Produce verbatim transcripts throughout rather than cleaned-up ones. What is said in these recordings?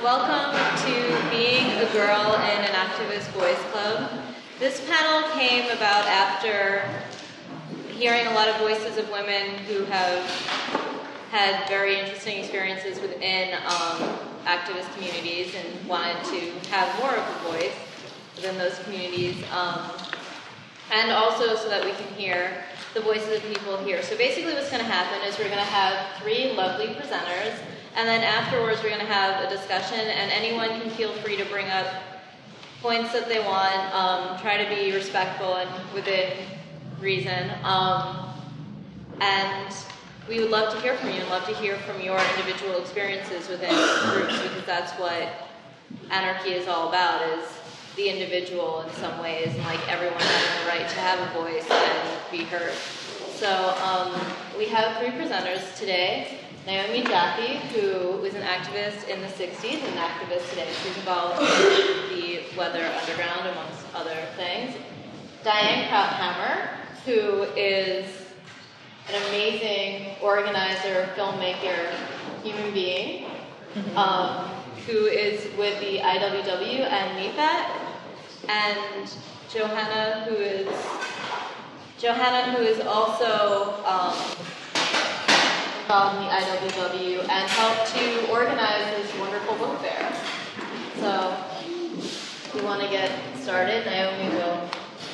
welcome to Being a Girl in an Activist Boys Club. This panel came about after hearing a lot of voices of women who have had very interesting experiences within um, activist communities and wanted to have more of a voice within those communities, um, and also so that we can hear the voices of people here. So basically what's going to happen is we're going to have three lovely presenters, and then afterwards we're going to have a discussion, and anyone can feel free to bring up points that they want, um, try to be respectful and within reason, um, and we would love to hear from you and love to hear from your individual experiences within groups, because that's what anarchy is all about, is the individual in some ways, and like everyone having the right to have a voice and be heard. So um, we have three presenters today. Naomi Jaffe, who was an activist in the sixties and an activist today. She's involved in the Weather Underground, amongst other things. Diane Krauthammer, who is an amazing organizer, filmmaker, human being, um, who is with the I W W and NEPAT, and Johanna, who is Johanna, who is also um, involved in the I W W and helped to organize this wonderful book fair. So, if you want to get started, Naomi will.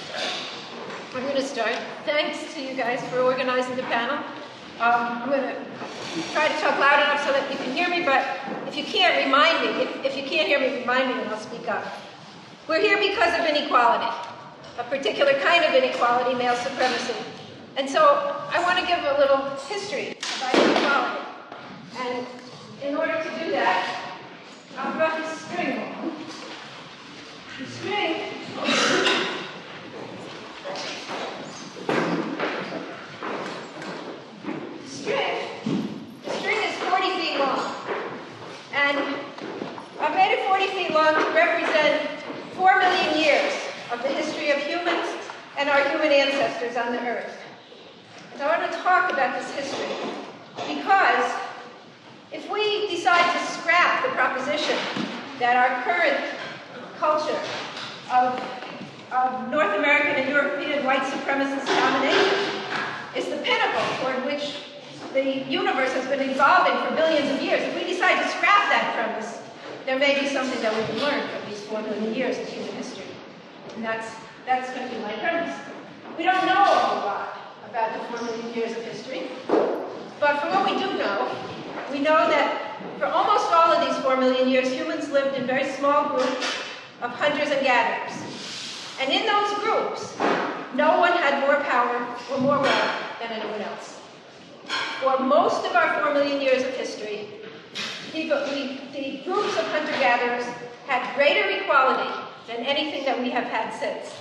I'm going to start. Thanks to you guys for organizing the panel. Um, I'm going to try to talk loud enough so that you can hear me, but if you can't, remind me. If, if you can't hear me, remind me and I'll speak up. We're here because of inequality, a particular kind of inequality, male supremacy. And so I want to give a little history about inequality. And in order to do that, I've brought this string. The string String. The string is forty feet long. And I've made it forty feet long to represent four million years of the history of humans and our human ancestors on the earth. And I want to talk about this history because if we decide to scrap the proposition that our current culture of, of North American and European white supremacist domination is the pinnacle toward which the universe has been evolving for billions of years. If we decide to scrap that premise, there may be something that we can learn from these four million years of human history. And that's, that's going to be my premise. We don't know a whole lot about the four million years of history, but from what we do know, we know that for almost all of these four million years, humans lived in very small groups of hunters and gatherers. And in those groups, no one had more power or more wealth than anyone else. For most of our four million years of history, people, we, the groups of hunter-gatherers had greater equality than anything that we have had since.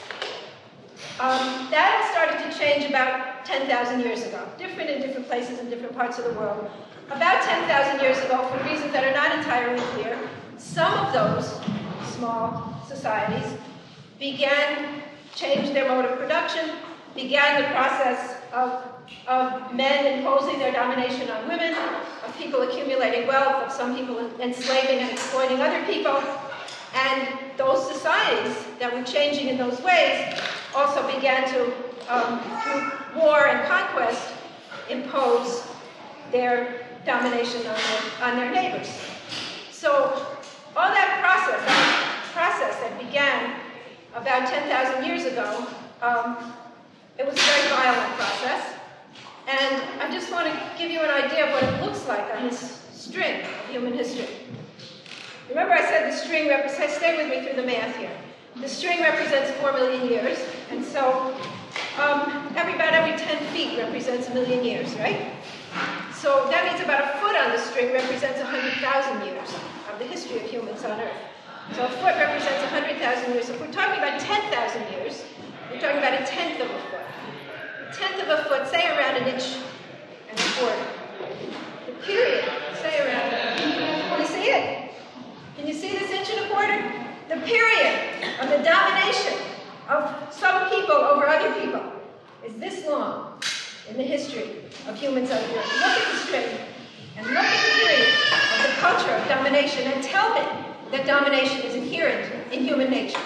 Um, that started to change about ten thousand years ago, different in different places in different parts of the world. About ten thousand years ago, for reasons that are not entirely clear, some of those small societies began change their mode of production, began the process of, of men imposing their domination on women, of people accumulating wealth, of some people enslaving and exploiting other people. And those societies that were changing in those ways also began to, um, through war and conquest, impose their domination on their, on their neighbors. So all that process, that process that began about ten thousand years ago, um, it was a very violent process. And I just want to give you an idea of what it looks like on this string of human history. Remember I said the string represents, stay with me through the math here. The string represents four million years, and so um, every, about every ten feet represents a million years, right? So that means about a foot on the string represents one hundred thousand years of the history of humans on Earth. So a foot represents one hundred thousand years. If we're talking about ten thousand years, we're talking about a tenth of a foot. A tenth of a foot, say around an inch and a quarter. The period, say around, can you see it? Can you see this inch and a quarter? The period of the domination of some people over other people is this long in the history of humans on the earth. Look at the string and look at the period of the culture of domination domination and tell me that domination is inherent in human nature.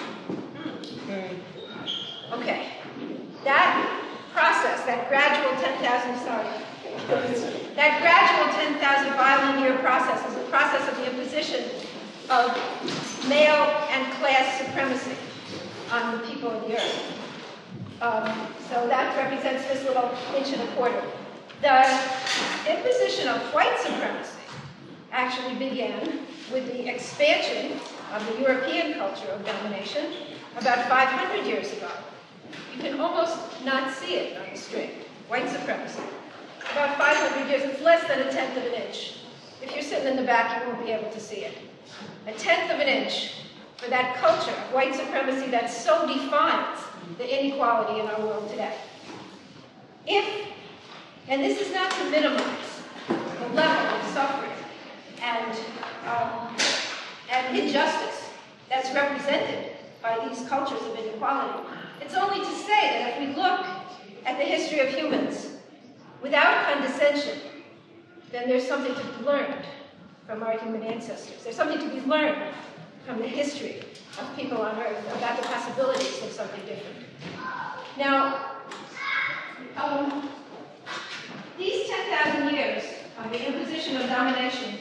Okay. That process, that gradual ten thousand, sorry, that gradual ten thousand violent year process is the process of the imposition of male and class supremacy on the people of the earth. Um, so that represents this little inch and a quarter. The imposition of white supremacy actually began with the expansion of the European culture of domination about five hundred years ago. You can almost not see it on the string. White supremacy. About five hundred years, it's less than a tenth of an inch. If you're sitting in the back, you won't be able to see it. A tenth of an inch for that culture of white supremacy that so defines the inequality in our world today. If, and this is not to minimize the level of suffering and, um, and injustice that's represented by these cultures of inequality. It's only to say that if we look at the history of humans without condescension, then there's something to be learned from our human ancestors. There's something to be learned from the history of people on Earth about the possibilities of something different. Now, um, these ten thousand years of the imposition of domination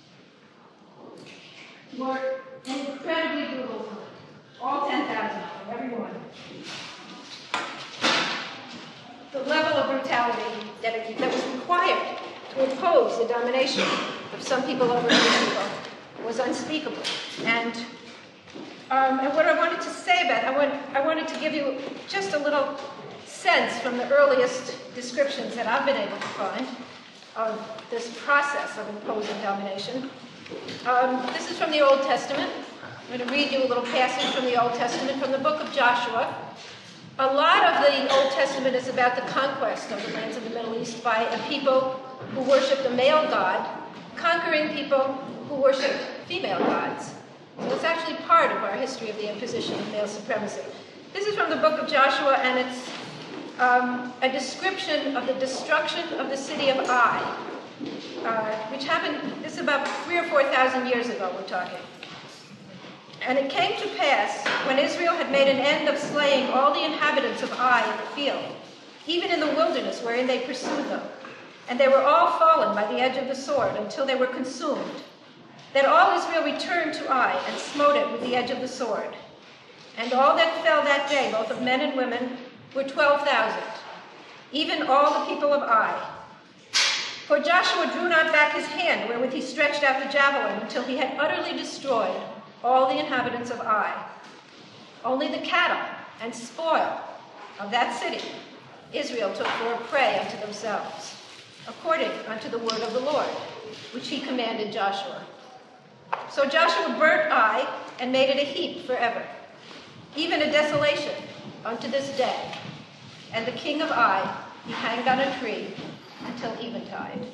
were incredibly brutal. All ten thousand, every one. The level of brutality that, it, that was required to oppose the domination of some people over other people was unspeakable. And, um, and what I wanted to say about it, I, want, I wanted to give you just a little sense from the earliest descriptions that I've been able to find of this process of imposing domination. Um, this is from the Old Testament. I'm going to read you a little passage from the Old Testament, from the book of Joshua. A lot of the Old Testament is about the conquest of the lands of the Middle East by a people who worshipped a male god, conquering people who worshipped female gods. So it's actually part of our history of the imposition of male supremacy. This is from the book of Joshua, and it's um, a description of the destruction of the city of Ai, uh, which happened, this is about three or four thousand years ago we're talking. And it came to pass, when Israel had made an end of slaying all the inhabitants of Ai in the field, even in the wilderness wherein they pursued them, and they were all fallen by the edge of the sword until they were consumed, that all Israel returned to Ai and smote it with the edge of the sword. And all that fell that day, both of men and women, were twelve thousand, even all the people of Ai. For Joshua drew not back his hand wherewith he stretched out the javelin until he had utterly destroyed all the inhabitants of Ai. Only the cattle and spoil of that city Israel took for a prey unto themselves, according unto the word of the Lord, which he commanded Joshua. So Joshua burnt Ai and made it a heap forever, even a desolation unto this day. And the king of Ai he hanged on a tree until eventide.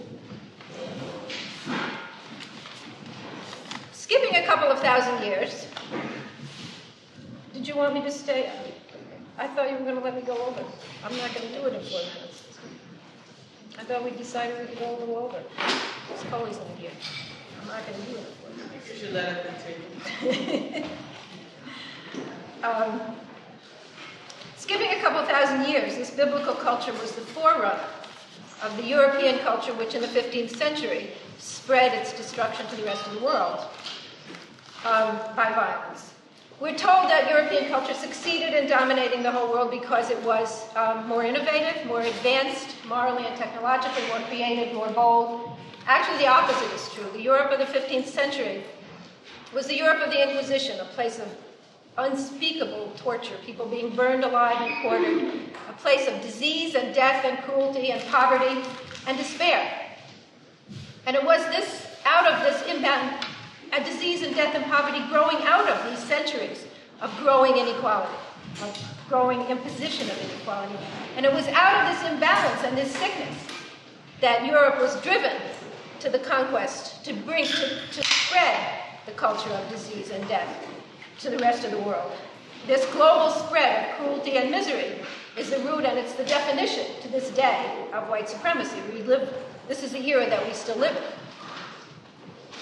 Skipping a couple of thousand years. Did you want me to stay? I thought you were going to let me go over. I'm not going to do it in four minutes. I thought we decided we could go a little over. Scully's not here. I'm not going to do it in four minutes. You should let it continue. um, skipping a couple thousand years, this biblical culture was the forerunner of the European culture, which in the fifteenth century spread its destruction to the rest of the world. Um, by violence. We're told that European culture succeeded in dominating the whole world because it was um, more innovative, more advanced, morally and technologically, more creative, more bold. Actually, the opposite is true. The Europe of the fifteenth century was the Europe of the Inquisition, a place of unspeakable torture, people being burned alive and quartered, a place of disease and death and cruelty and poverty and despair. And it was this, out of this imbalance, a disease and death and poverty growing out of these centuries of growing inequality, of growing imposition of inequality. And it was out of this imbalance and this sickness that Europe was driven to the conquest, to bring, to, to spread the culture of disease and death to the rest of the world. This global spread of cruelty and misery is the root and it's the definition to this day of white supremacy. We live, this is the era that we still live in.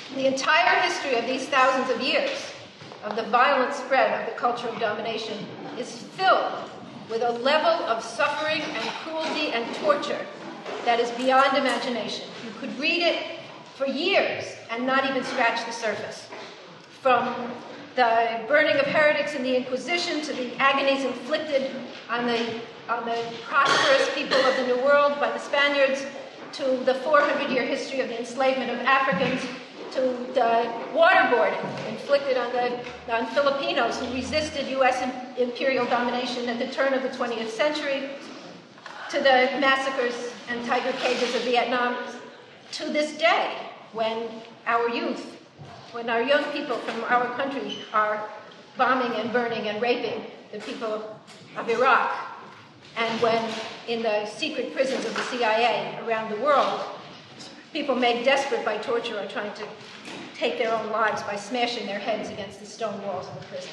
The entire history of these thousands of years of the violent spread of the culture of domination is filled with a level of suffering and cruelty and torture that is beyond imagination. You could read it for years and not even scratch the surface. From the burning of heretics in the Inquisition to the agonies inflicted on the, on the prosperous people of the New World by the Spaniards, to the four hundred year history of the enslavement of Africans, to the waterboarding inflicted on the on Filipinos who resisted U S imperial domination at the turn of the twentieth century, to the massacres and tiger cages of Vietnam, to this day, when our youth, when our young people from our country are bombing and burning and raping the people of Iraq, and when in the secret prisons of the C I A around the world, people made desperate by torture are trying to take their own lives by smashing their heads against the stone walls of the prison.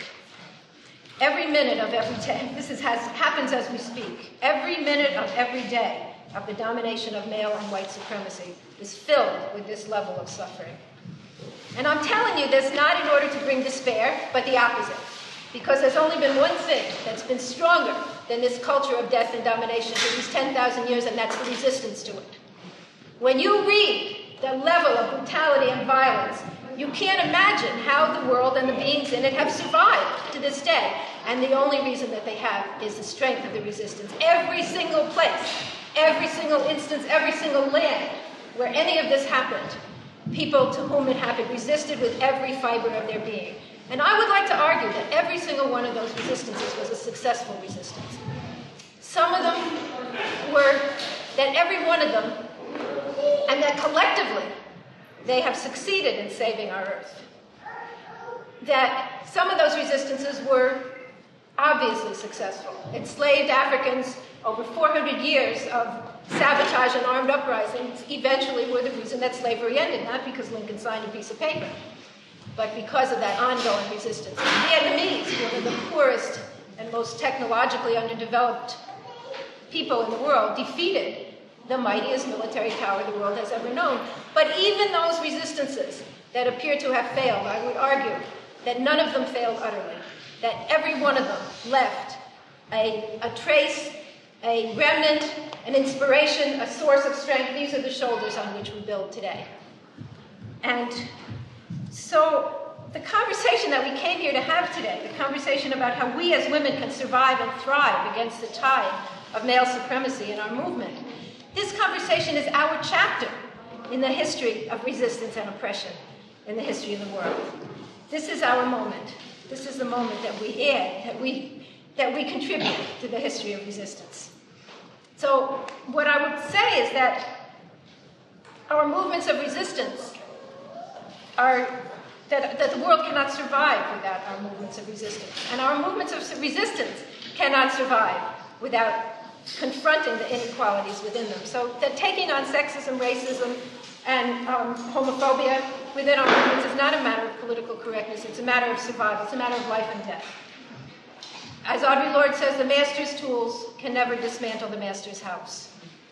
Every minute of every day, this is, has, happens as we speak, every minute of every day of the domination of male and white supremacy is filled with this level of suffering. And I'm telling you this not in order to bring despair, but the opposite. Because there's only been one thing that's been stronger than this culture of death and domination for these ten thousand years, and that's the resistance to it. When you read the level of brutality and violence, you can't imagine how the world and the beings in it have survived to this day. And the only reason that they have is the strength of the resistance. Every single place, every single instance, every single land where any of this happened, people to whom it happened resisted with every fiber of their being. And I would like to argue that every single one of those resistances was a successful resistance. Some of them were, that every one of them, and that collectively, they have succeeded in saving our Earth. That some of those resistances were obviously successful. Enslaved Africans over four hundred years of sabotage and armed uprisings eventually were the reason that slavery ended, not because Lincoln signed a piece of paper, but because of that ongoing resistance. The Vietnamese, one of the poorest and most technologically underdeveloped people in the world, defeated the mightiest military power the world has ever known. But even those resistances that appear to have failed, I would argue that none of them failed utterly, that every one of them left a, a trace, a remnant, an inspiration, a source of strength. These are the shoulders on which we build today. And so the conversation that we came here to have today, the conversation about how we as women can survive and thrive against the tide of male supremacy in our movement, this conversation is our chapter in the history of resistance and oppression in the history of the world. This is our moment. This is the moment that we add, that we, that we contribute to the history of resistance. So what I would say is that our movements of resistance are, that, that the world cannot survive without our movements of resistance. And our movements of resistance cannot survive without confronting the inequalities within them. So that taking on sexism, racism, and um, homophobia within our movements is not a matter of political correctness. It's a matter of survival. It's a matter of life and death. As Audre Lorde says, the master's tools can never dismantle the master's house.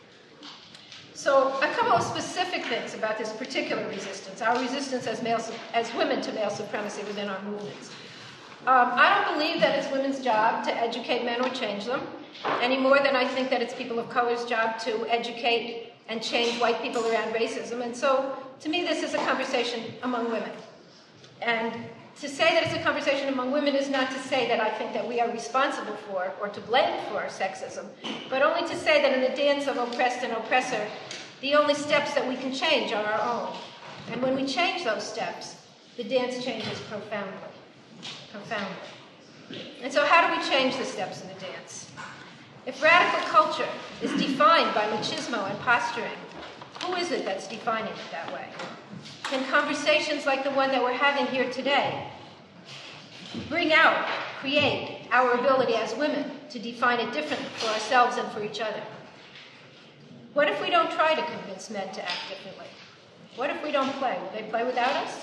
So a couple of specific things about this particular resistance, our resistance as, male, as women to male supremacy within our movements. Um, I don't believe that it's women's job to educate men or change them, any more than I think that it's people of color's job to educate and change white people around racism. And so, to me, this is a conversation among women. And to say that it's a conversation among women is not to say that I think that we are responsible for or to blame for sexism, but only to say that in the dance of oppressed and oppressor, the only steps that we can change are our own. And when we change those steps, the dance changes profoundly. Profoundly. And so how do we change the steps in the dance? If radical culture is defined by machismo and posturing, who is it that's defining it that way? Can conversations like the one that we're having here today bring out, create our ability as women to define it differently for ourselves and for each other? What if we don't try to convince men to act differently? What if we don't play? Will they play without us?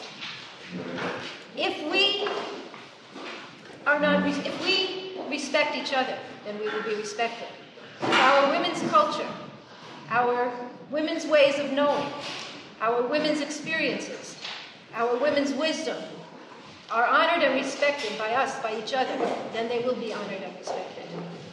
If we are not, if we respect each other, then we will be respected. Our women's culture, our women's ways of knowing, our women's experiences, our women's wisdom are honored and respected by us, by each other, then they will be honored and respected.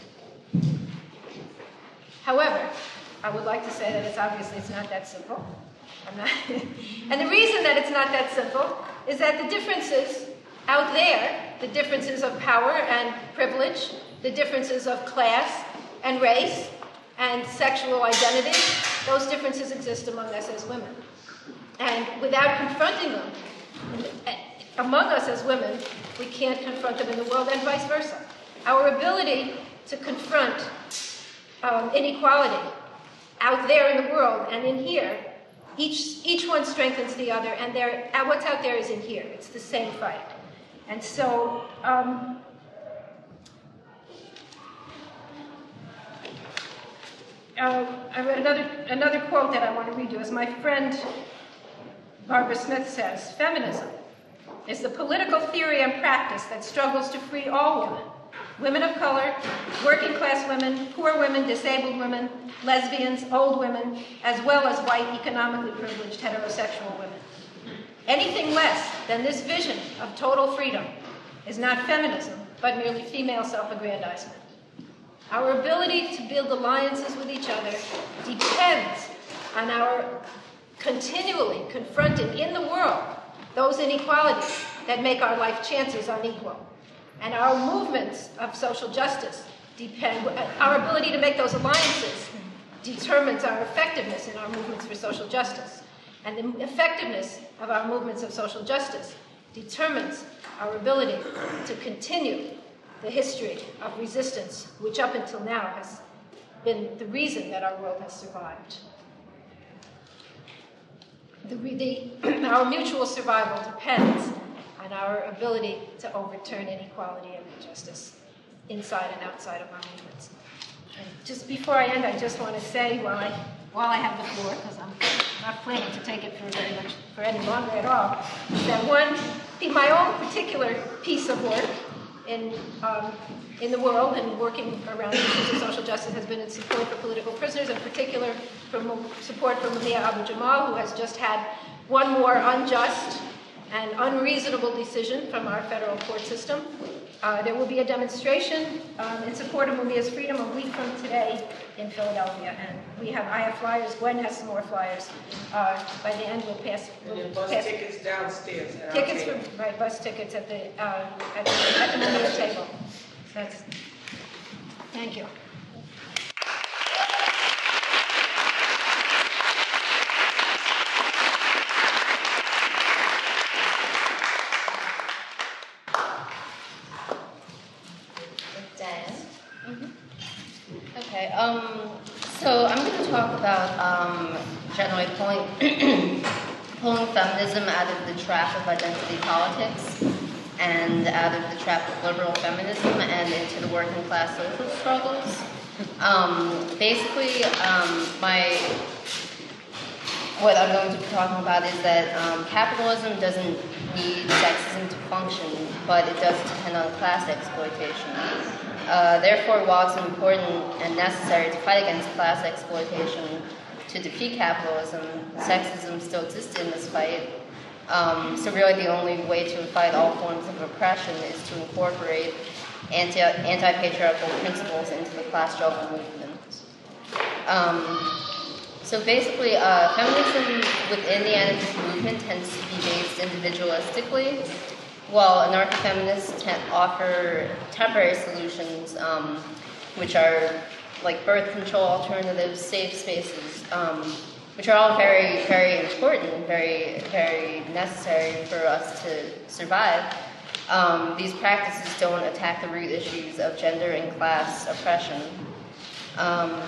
However, I would like to say that it's obviously it's not that simple. I'm not and the reason that it's not that simple is that the differences out there, the differences of power and privilege, the differences of class and race and sexual identity, those differences exist among us as women. And without confronting them among us as women, we can't confront them in the world, and vice versa. Our ability to confront um, inequality out there in the world and in here, each each one strengthens the other, and there, what's out there is in here. It's the same fight. And so, um, uh, I read another another quote that I want to read you. As my friend Barbara Smith says, feminism is the political theory and practice that struggles to free all women, women of color, working class women, poor women, disabled women, lesbians, old women, as well as white, economically privileged heterosexual women. Anything less than this vision of total freedom is not feminism, but merely female self-aggrandizement. Our ability to build alliances with each other depends on our continually confronting in the world those inequalities that make our life chances unequal. And our movements of social justice depend, our ability to make those alliances determines our effectiveness in our movements for social justice. And the effectiveness of our movements of social justice determines our ability to continue the history of resistance, which up until now has been the reason that our world has survived. The, the, our mutual survival depends on our ability to overturn inequality and injustice inside and outside of our movements. And just before I end, I just want to say, while I while I have the floor, because I'm not planning to take it for very much for any longer at all, that one, my own particular piece of work in um, in the world and working around issues of social justice has been in support for political prisoners, in particular from support for Mumia Abu-Jamal, who has just had one more unjust and unreasonable decision from our federal court system. Uh, there will be a demonstration um, in support of Mumia's freedom a week from today in Philadelphia, and we have I have flyers. Gwen has some more flyers. Uh, by the end, we'll pass. We'll and bus pass tickets downstairs. At tickets for right bus tickets at the uh, at the, at the Mumia table. That's. Thank you. Okay, um, so I'm going to talk about um, generally pulling, pulling feminism out of the trap of identity politics and out of the trap of liberal feminism and into the working class social struggles. Um, basically, um, my what I'm going to be talking about is that um, capitalism doesn't need sexism to function, but it does depend on class exploitation. Uh, therefore, while it's important and necessary to fight against class exploitation to defeat capitalism, sexism still exists in this fight. Um, so really the only way to fight all forms of oppression is to incorporate anti, anti-patriarchal principles into the class struggle movement. Um, so basically, uh, feminism within the anarchist movement tends to be based individualistically, while anarcho-feminists te- offer temporary solutions, um, which are like birth control alternatives, safe spaces, um, which are all very, very important, very, very necessary for us to survive. Um, these practices don't attack the root issues of gender and class oppression. Um,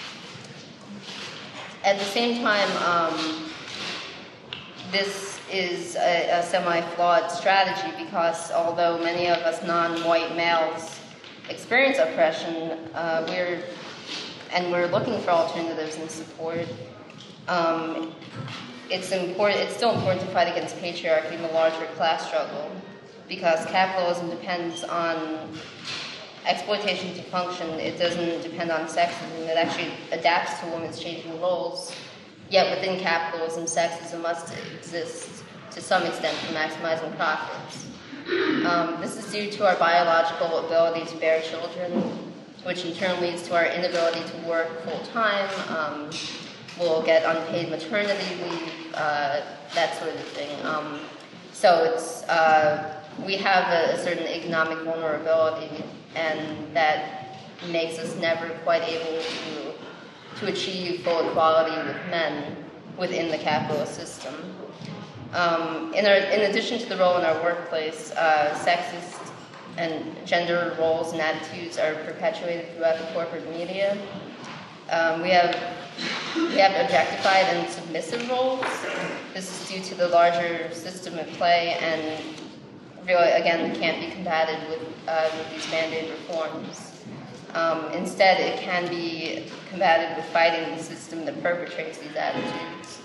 at the same time, um, this is a, a semi-flawed strategy because although many of us non-white males experience oppression, uh, we're and we're looking for alternatives and support. Um, it's important. It's still important to fight against patriarchy in the larger class struggle because capitalism depends on exploitation to function. It doesn't depend on sexism. It actually adapts to women's changing roles. Yet within capitalism, sexism must exist to some extent for maximizing profits. Um, this is due to our biological ability to bear children, which in turn leads to our inability to work full-time. Um, we'll get unpaid maternity leave, uh, that sort of thing. Um, so it's uh, we have a, a certain economic vulnerability, and that makes us never quite able to, to achieve full equality with men within the capitalist system. Um, in, our, in addition to the role in our workplace, uh, sexist and gender roles and attitudes are perpetuated throughout the corporate media. Um, we have we have objectified and submissive roles. This is due to the larger system at play, and really, again, can't be combated with, uh, with these mandated reforms. Um, instead, it can be combated with fighting the system that perpetrates these attitudes.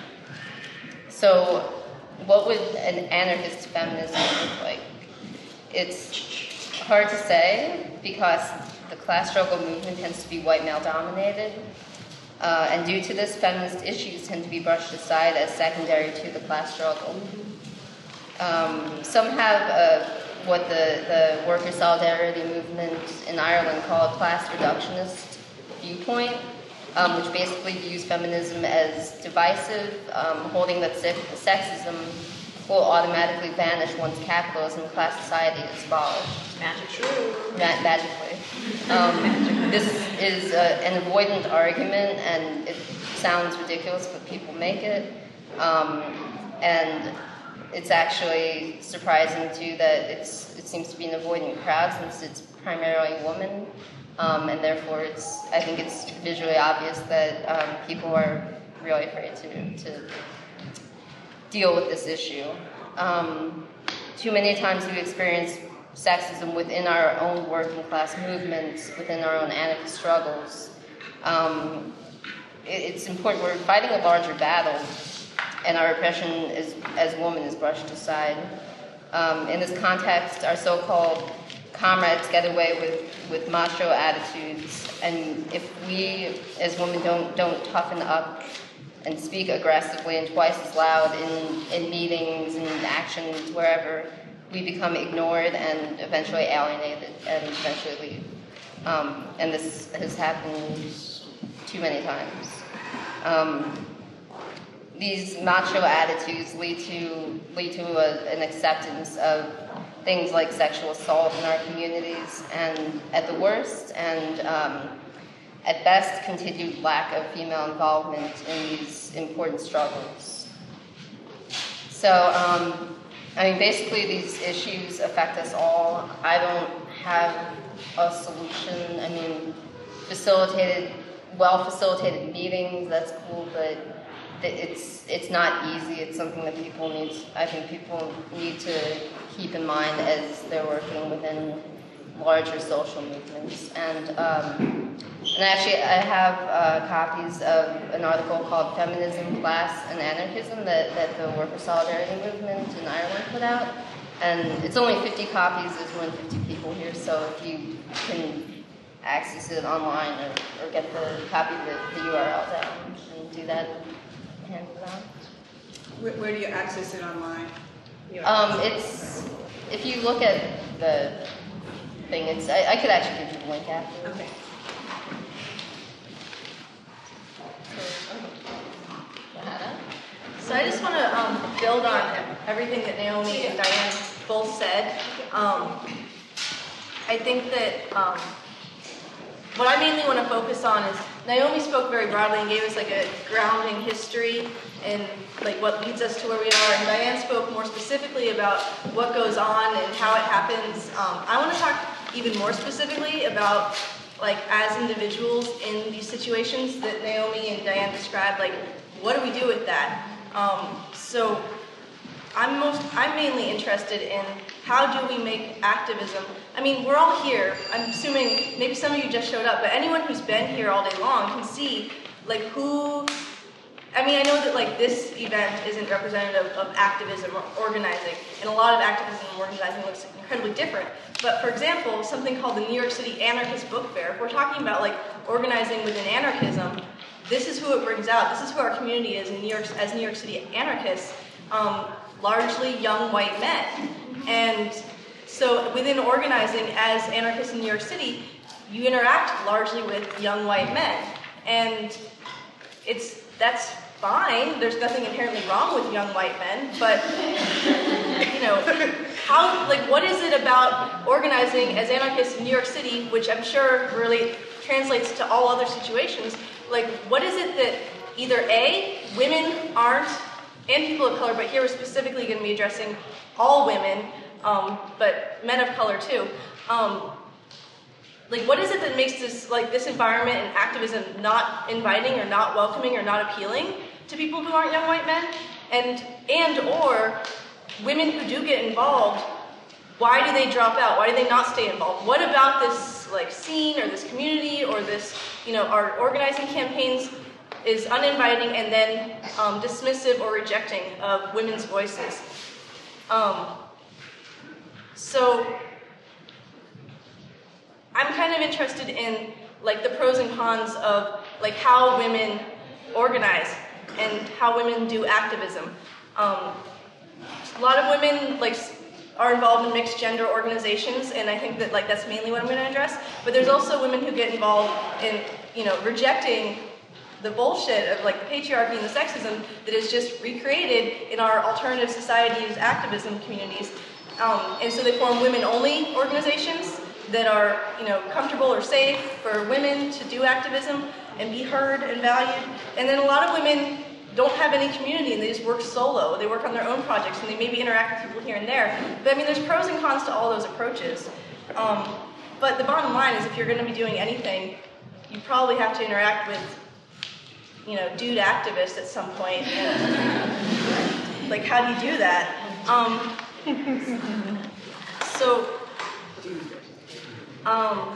So, what would an anarchist feminism look like? It's hard to say because the class struggle movement tends to be white male dominated, uh, and due to this, feminist issues tend to be brushed aside as secondary to the class struggle. Um, some have uh, what the, the worker solidarity movement in Ireland called class reductionist viewpoint, um, which basically views feminism as divisive, um, holding that sexism will automatically vanish once capitalism and class society is abolished. Magic. True. Ma- magically. Um, this is uh, an avoidant argument, and it sounds ridiculous, but people make it. Um, and it's actually surprising, too, that it's it seems to be an avoidant crowd since it's primarily women. Um, and therefore, it's I think it's visually obvious that um, people are really afraid to, to deal with this issue. Um, too many times we experience sexism within our own working class movements, within our own anarchist struggles. Um, it, it's important. We're fighting a larger battle, and our oppression is, as women is brushed aside. Um, in this context, our so-called comrades get away with, with macho attitudes, and if we as women don't don't toughen up and speak aggressively and twice as loud in, in meetings and actions, wherever, we become ignored and eventually alienated and eventually leave. Um, and this has happened too many times. Um, these macho attitudes lead to lead to a, an acceptance of things like sexual assault in our communities, and at the worst, and um, at best, continued lack of female involvement in these important struggles. So, um, I mean, basically these issues affect us all. I don't have a solution. I mean, facilitated, well-facilitated meetings, that's cool, but it's it's not easy. It's something that people need, I think people need to keep in mind as they're working within larger social movements. And um, and actually, I have uh, copies of an article called Feminism, Class, and Anarchism that, that the Worker Solidarity Movement in Ireland put out. And it's only fifty copies, there's more than fifty people here, so if you can access it online or, or get the copy of the, the U R L down and do that, hand it out. Where, where do you access it online? Um, it's, if you look at the thing, it's, I, I could actually give you the link after. Okay. So I just want to um, build on everything that Naomi and Diane both said. Um, I think that um, what I mainly want to focus on is Naomi spoke very broadly and gave us like a grounding history and like what leads us to where we are, and Diane spoke more specifically about what goes on and how it happens. Um, I want to talk even more specifically about like as individuals in these situations that Naomi and Diane described, like what do we do with that? Um, so I'm most, I'm mainly interested in how do we make activism. I mean, we're all here. I'm assuming maybe some of you just showed up, but anyone who's been here all day long can see like who. I mean, I know that like this event isn't representative of activism or organizing, and a lot of activism and organizing looks incredibly different. But for example, something called the New York City Anarchist Book Fair. If we're talking about like organizing within anarchism, this is who it brings out. This is who our community is in New York as New York City anarchists. Um, largely young white men. And so within organizing as anarchists in New York City, you interact largely with young white men. And it's that's fine. There's nothing inherently wrong with young white men, but you know, how like what is it about organizing as anarchists in New York City, which I'm sure really translates to all other situations, like what is it that either A, women aren't, and people of color, but here we're specifically going to be addressing all women, um, but men of color too. Um, like, what is it that makes this like this environment and activism not inviting or not welcoming or not appealing to people who aren't young white men? And and or women who do get involved, why do they drop out? Why do they not stay involved? What about this like scene or this community or this, you know, our organizing campaigns is uninviting and then um, dismissive or rejecting of women's voices? Um, so I'm kind of interested in like the pros and cons of like how women organize and how women do activism. Um, a lot of women like are involved in mixed gender organizations, and I think that like that's mainly what I'm going to address. But there's also women who get involved in, you know, rejecting the bullshit of like the patriarchy and the sexism that is just recreated in our alternative societies, activism communities. Um, and so they form women-only organizations that are, you know, comfortable or safe for women to do activism and be heard and valued. And then a lot of women don't have any community and they just work solo. They work on their own projects and they maybe interact with people here and there. But I mean, there's pros and cons to all those approaches. Um, but the bottom line is if you're going to be doing anything, you probably have to interact with, you know, dude activists at some point. And, like, how do you do that? Um, so, um,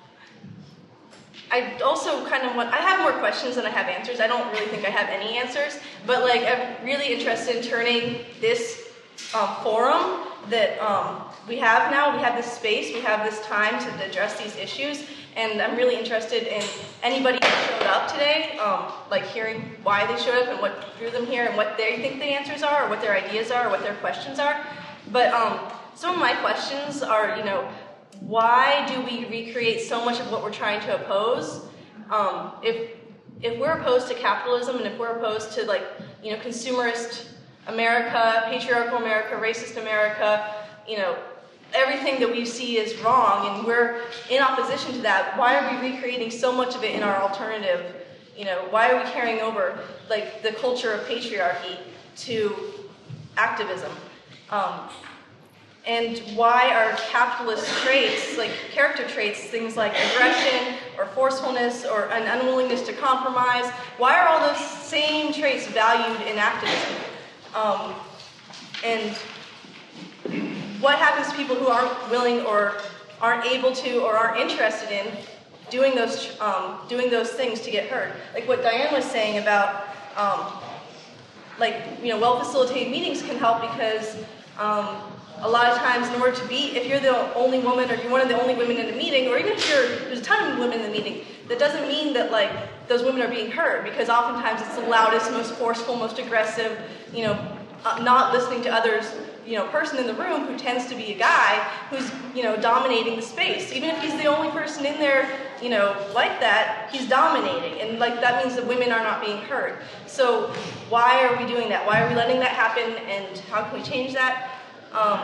I also kind of want, I have more questions than I have answers. I don't really think I have any answers, but like I'm really interested in turning this uh, forum that um, we have now, we have this space, we have this time to address these issues, and I'm really interested in anybody who showed up today, um, like hearing why they showed up and what drew them here and what they think the answers are or what their ideas are or what their questions are. But um, some of my questions are, you know, why do we recreate so much of what we're trying to oppose? Um, if if we're opposed to capitalism and if we're opposed to like, you know, consumerist America, patriarchal America, racist America, you know, everything that we see is wrong and we're in opposition to that, why are we recreating so much of it in our alternative? You know, why are we carrying over like the culture of patriarchy to activism? Um, And why are capitalist traits, like character traits, things like aggression or forcefulness or an unwillingness to compromise, why are all those same traits valued in activism? Um, and what happens to people who aren't willing or aren't able to or aren't interested in doing those um, doing those things to get heard? Like what Diane was saying about, um, like, you know, well-facilitated meetings can help because um, a lot of times, in order to be, if you're the only woman or you're one of the only women in the meeting, or even if you're, there's a ton of women in the meeting, that doesn't mean that, like, those women are being heard, because oftentimes it's the loudest, most forceful, most aggressive, you know, uh, not listening to others, you know, person in the room who tends to be a guy who's, you know, dominating the space. Even if he's the only person in there, you know, like that, he's dominating, and, like, that means that women are not being heard. So why are we doing that? Why are we letting that happen, and how can we change that? Um,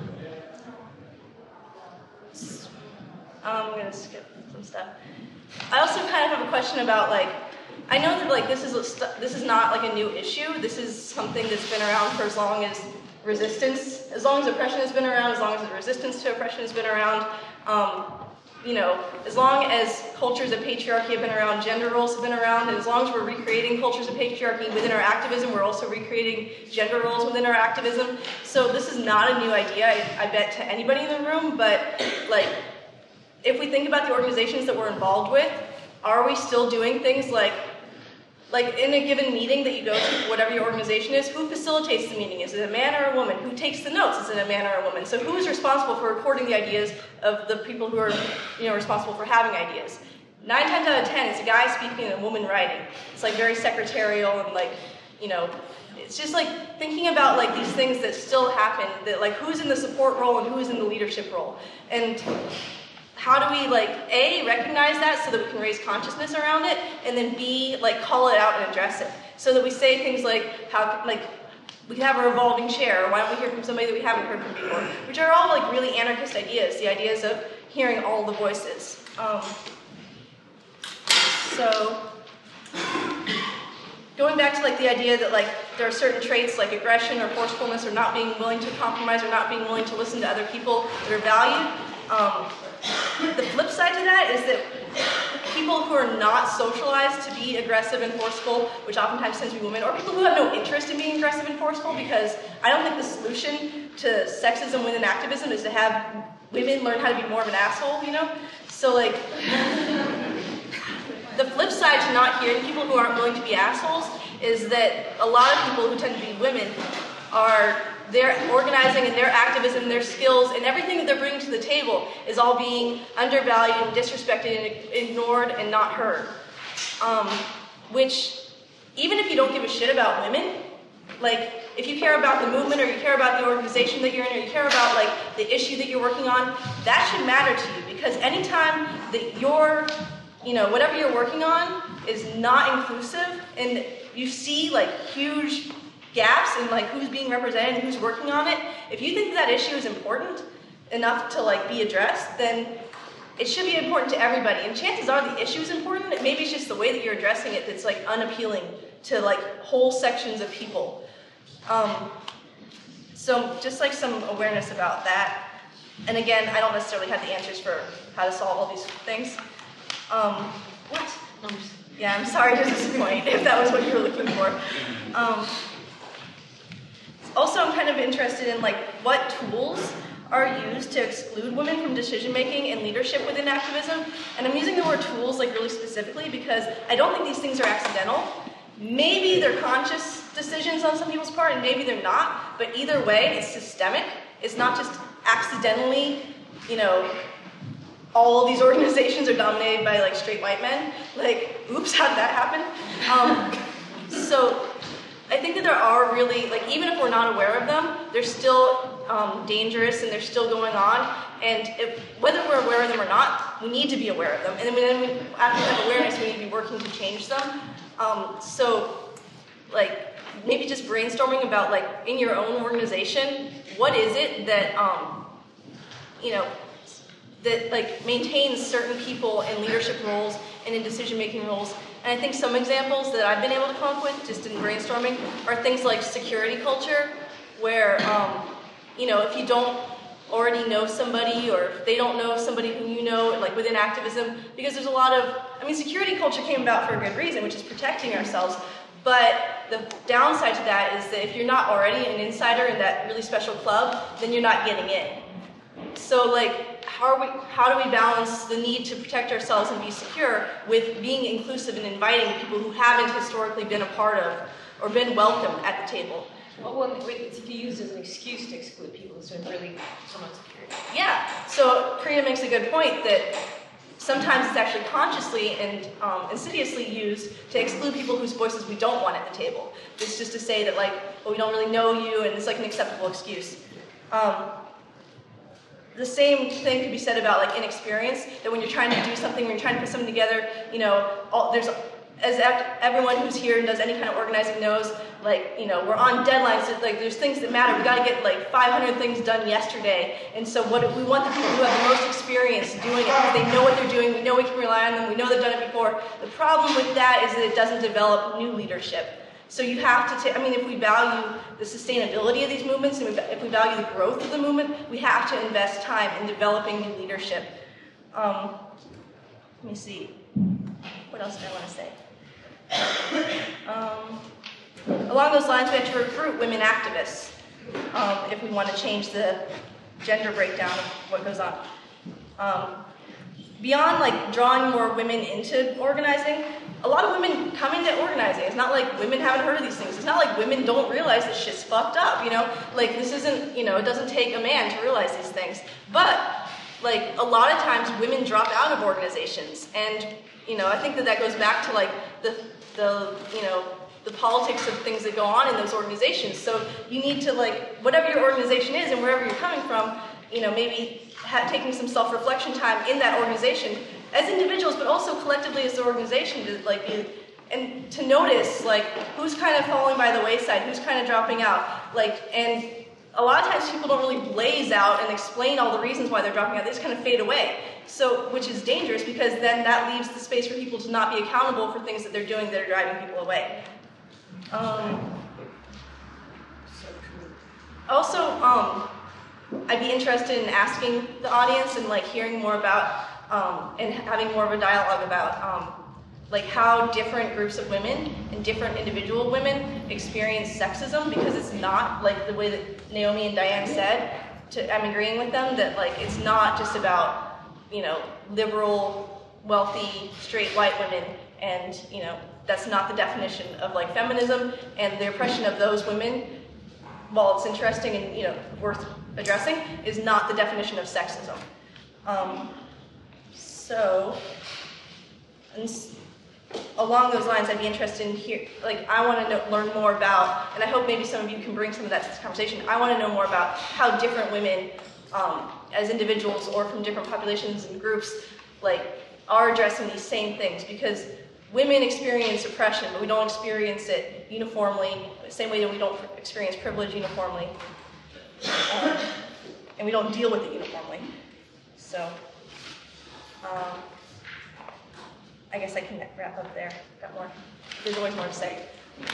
I'm going to skip some stuff. I also kind of have a question about, like, I know that, like, this is a st- this is not, like, a new issue. This is something that's been around for as long as resistance, as long as oppression has been around, as long as the resistance to oppression has been around. Um, you know, as long as cultures of patriarchy have been around, gender roles have been around, and as long as we're recreating cultures of patriarchy within our activism, we're also recreating gender roles within our activism. So this is not a new idea, I, I bet, to anybody in the room, but, like, if we think about the organizations that we're involved with, are we still doing things like, like in a given meeting that you go to, whatever your organization is, who facilitates the meeting? Is it a man or a woman? Who takes the notes? Is it a man or a woman? So who is responsible for recording the ideas of the people who are, you know, responsible for having ideas? Nine times out of ten, it's a guy speaking and a woman writing. It's like very secretarial and like, you know, it's just like thinking about like these things that still happen, that like who's in the support role and who's in the leadership role. And how do we like A, recognize that so that we can raise consciousness around it, and then B, like call it out and address it. So that we say things like, how like we can have a revolving chair, or why don't we hear from somebody that we haven't heard from before, which are all like really anarchist ideas, the ideas of hearing all the voices. Um, so, going back to like the idea that like there are certain traits like aggression or forcefulness or not being willing to compromise or not being willing to listen to other people that are valued, um, the flip side to that is that people who are not socialized to be aggressive and forceful, which oftentimes tends to be women, or people who have no interest in being aggressive and forceful, because I don't think the solution to sexism within activism is to have women learn how to be more of an asshole, you know? So like, the flip side to not hearing people who aren't willing to be assholes is that a lot of people who tend to be women are, their organizing and their activism, their skills, and everything that they're bringing to the table is all being undervalued and disrespected and ignored and not heard. Um, which, even if you don't give a shit about women, like, if you care about the movement or you care about the organization that you're in or you care about, like, the issue that you're working on, that should matter to you, because anytime that you're, you know, whatever you're working on is not inclusive and you see, like, huge gaps in like who's being represented and who's working on it, if you think that issue is important enough to like be addressed, then it should be important to everybody. And chances are the issue is important. Maybe it's just the way that you're addressing it that's like unappealing to like whole sections of people. Um, so just like some awareness about that. And again, I don't necessarily have the answers for how to solve all these things. Um, what? Yeah, I'm sorry to disappoint if that was what you were looking for. Um, Also, I'm kind of interested in like what tools are used to exclude women from decision-making and leadership within activism. And I'm using the word tools like really specifically because I don't think these things are accidental. Maybe they're conscious decisions on some people's part, and maybe they're not. But either way, it's systemic. It's not just accidentally, you know, all of these organizations are dominated by like straight white men. Like, oops, how did that happen? Um, so. I think that there are really, like, even if we're not aware of them, they're still um, dangerous and they're still going on. And if, whether we're aware of them or not, we need to be aware of them. And then, then we, after we have awareness, we need to be working to change them. Um, so, like, maybe just brainstorming about, like, in your own organization, what is it that, um, you know, that, like, maintains certain people in leadership roles and in decision-making roles. And I think some examples that I've been able to come up with, just in brainstorming, are things like security culture, where, um, you know, if you don't already know somebody, or if they don't know somebody who you know, like within activism, because there's a lot of, I mean, security culture came about for a good reason, which is protecting ourselves. But the downside to that is that if you're not already an insider in that really special club, then you're not getting in. So, like, how are we? How do we balance the need to protect ourselves and be secure with being inclusive and inviting people who haven't historically been a part of or been welcome at the table? Well, well it's if you use it as an excuse to exclude people, so it's really someone's security. Yeah. So Priya makes a good point that sometimes it's actually consciously and um, insidiously used to exclude people whose voices we don't want at the table. It's just to say that, like, well, we don't really know you, and it's like an acceptable excuse. Um, The same thing could be said about like inexperience, that when you're trying to do something, when you're trying to put something together, you know, all, there's, as everyone who's here and does any kind of organizing knows, like, you know, we're on deadlines, so, like, there's things that matter. We got to get like five hundred things done yesterday, and so what we want the people who have the most experience doing it, because they know what they're doing, we know we can rely on them, we know they've done it before. The problem with that is that it doesn't develop new leadership. So you have to take, I mean, if we value the sustainability of these movements, and if we value the growth of the movement, we have to invest time in developing new leadership. Um, let me see. What else do I want to say? Um, along those lines, we have to recruit women activists um, if we want to change the gender breakdown of what goes on. Um, beyond like drawing more women into organizing, a lot of women come into organizing. It's not like women haven't heard of these things. It's not like women don't realize that shit's fucked up, you know? Like, this isn't, you know, it doesn't take a man to realize these things. But, like, a lot of times women drop out of organizations. And, you know, I think that that goes back to, like, the, the you know, the politics of things that go on in those organizations. So you need to, like, whatever your organization is and wherever you're coming from, you know, maybe ha- taking some self-reflection time in that organization as individuals, but also collectively as the organization to, like, be, and to notice, like, who's kind of falling by the wayside, who's kind of dropping out, like, and a lot of times people don't really blaze out and explain all the reasons why they're dropping out. They just kind of fade away. So, which is dangerous because then that leaves the space for people to not be accountable for things that they're doing that are driving people away. Um, also, um, I'd be interested in asking the audience and like hearing more about um, and having more of a dialogue about um, like how different groups of women and different individual women experience sexism, because it's not like the way that Naomi and Diane said. To, I'm agreeing with them that like it's not just about, you know, liberal, wealthy, straight white women, and you know that's not the definition of like feminism, and the oppression of those women, while it's interesting and you know worth addressing, is not the definition of sexism. Um, so, and along those lines, I'd be interested in here. Like, I want to know, learn more about, and I hope maybe some of you can bring some of that to this conversation. I want to know more about how different women, um, as individuals or from different populations and groups, like, are addressing these same things, because women experience oppression, but we don't experience it uniformly, the same way that we don't experience privilege uniformly, um, and we don't deal with it uniformly. So, um, I guess I can wrap up there. Got more. There's always more to say.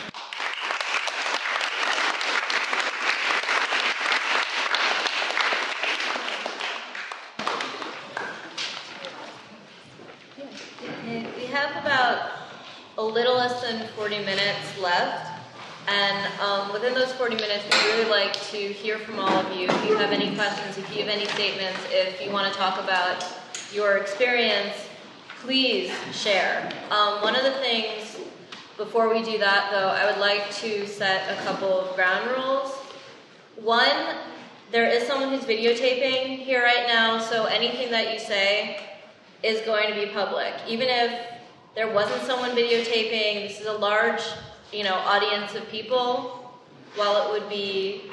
We have about a little less than forty minutes left, and um, within those forty minutes, we'd really like to hear from all of you. If you have any questions, if you have any statements, if you want to talk about your experience, please share. Um, one of the things, before we do that though, I would like to set a couple of ground rules. One, there is someone who's videotaping here right now, so anything that you say is going to be public. Even if there wasn't someone videotaping, this is a large, you know, audience of people, while it would be...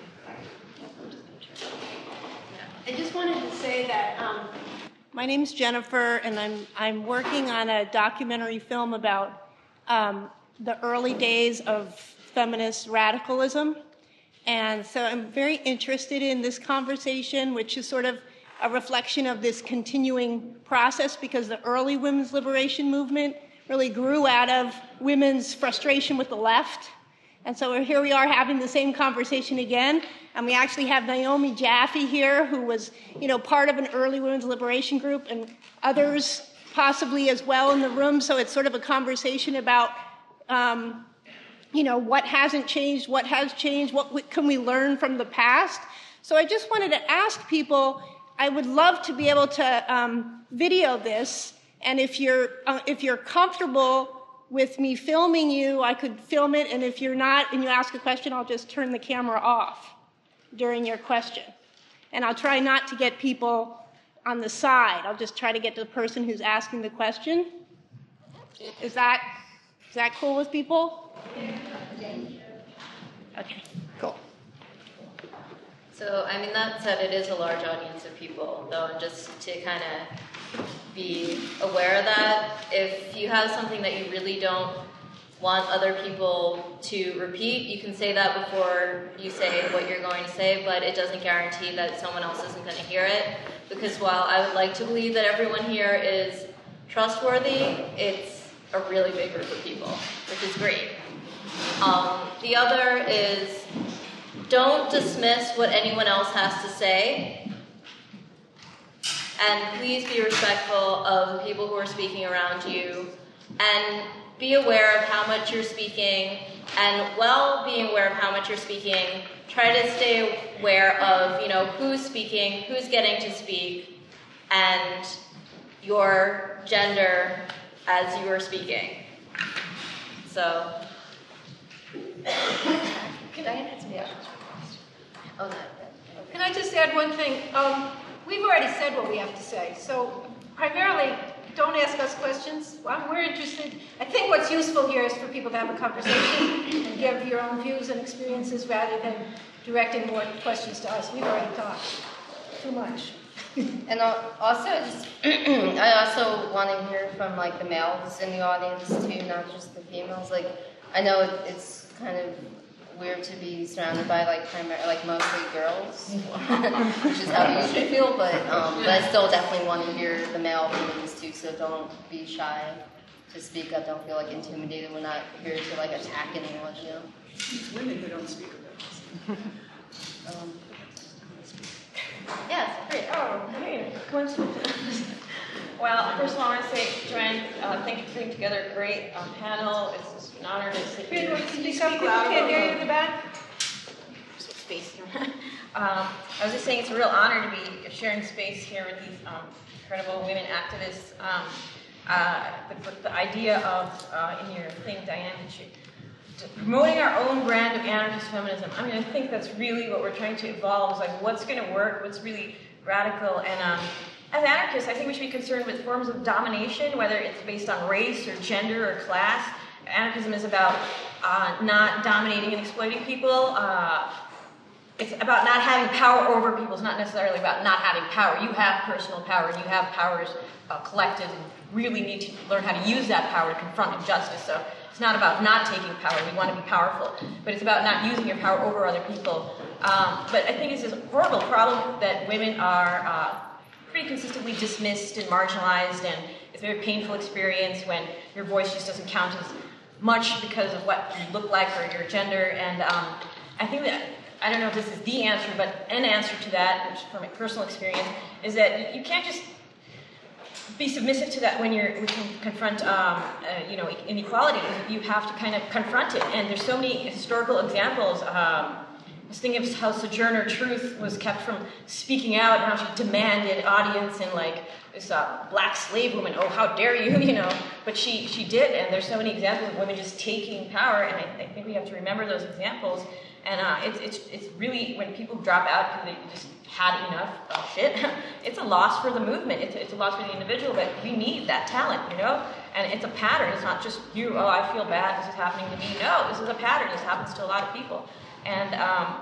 I just wanted to say that um, my name's Jennifer, and I'm I'm working on a documentary film about um, the early days of feminist radicalism. And so I'm very interested in this conversation, which is sort of a reflection of this continuing process, because the early women's liberation movement really grew out of women's frustration with the left. And so here we are having the same conversation again. And we actually have Naomi Jaffe here, who was, you know, part of an early women's liberation group, and others possibly as well in the room. So it's sort of a conversation about, um, you know, what hasn't changed, what has changed, what can we learn from the past. So I just wanted to ask people, I would love to be able to um, video this, and if you're uh, if you're comfortable with me filming you, I could film it, and if you're not and you ask a question, I'll just turn the camera off during your question. And I'll try not to get people on the side. I'll just try to get to the person who's asking the question. Is that is that cool with people? Okay, cool. So, I mean, that said, it is a large audience of people, though, and just to kind of be aware of that. If you have something that you really don't want other people to repeat, you can say that before you say what you're going to say, but it doesn't guarantee that someone else isn't going to hear it, because while I would like to believe that everyone here is trustworthy, it's a really big group of people, which is great. Um, the other is, don't dismiss what anyone else has to say, and please be respectful of the people who are speaking around you, and be aware of how much you're speaking, and while being aware of how much you're speaking, try to stay aware of, you know, who's speaking, who's getting to speak, and your gender as you are speaking. So, Can I add some questions? oh, no. Can I just add one thing? Um, we've already said what we have to say. So primarily, don't ask us questions. Well, we're interested. I think what's useful here is for people to have a conversation and give your own views and experiences rather than directing more questions to us. We've already talked too much. And also, just, I also want to hear from like the males in the audience too, not just the females. Like, I know it's kind of weird to be surrounded by like primary, like mostly girls, which is how we usually feel. But um, but I still definitely want to hear the male opinions too. So don't be shy to speak up. Don't feel like intimidated. We're not here to like attack anyone, you know. It's women who don't speak about this. Um, yes, great. Oh, hey, coincidence. Well, first of all, I want to say, Joanne, uh, thank you for putting together a great um, panel. It's an honor to sit Can here. you speak up? We can't hear you in the back. Space here. um, I was just saying it's a real honor to be sharing space here with these um, incredible women activists. Um, uh, the, the idea of, uh, in your thing, Diane, that you, promoting our own brand of anarchist feminism. I mean, I think that's really what we're trying to evolve, is like what's going to work, what's really radical. And um, as anarchists, I think we should be concerned with forms of domination, whether it's based on race or gender or class. Anarchism is about uh, not dominating and exploiting people. Uh, it's about not having power over people. It's not necessarily about not having power. You have personal power, and you have powers uh, collected, and really need to learn how to use that power to confront injustice. So it's not about not taking power. We want to be powerful. But it's about not using your power over other people. Um, but I think it's this horrible problem that women are uh, pretty consistently dismissed and marginalized, and it's a very painful experience when your voice just doesn't count as much because of what you look like or your gender. And um, I think that, I don't know if this is the answer, but an answer to that, which from my personal experience, is that you can't just be submissive to that when you're we can confront um, uh, you know, inequality. You have to kind of confront it. And there's so many historical examples. Um, I was thinking of how Sojourner Truth was kept from speaking out, and how she demanded audience and like this uh, black slave woman, oh, how dare you, you know. But she, she did, and there's so many examples of women just taking power, and I, I think we have to remember those examples. And uh, it's, it's, it's really, when people drop out because they just had enough of shit, it's a loss for the movement. It's, it's a loss for the individual, but we need that talent, you know? And it's a pattern. It's not just you, oh, I feel bad, this is happening to me. No, this is a pattern. This happens to a lot of people. And um,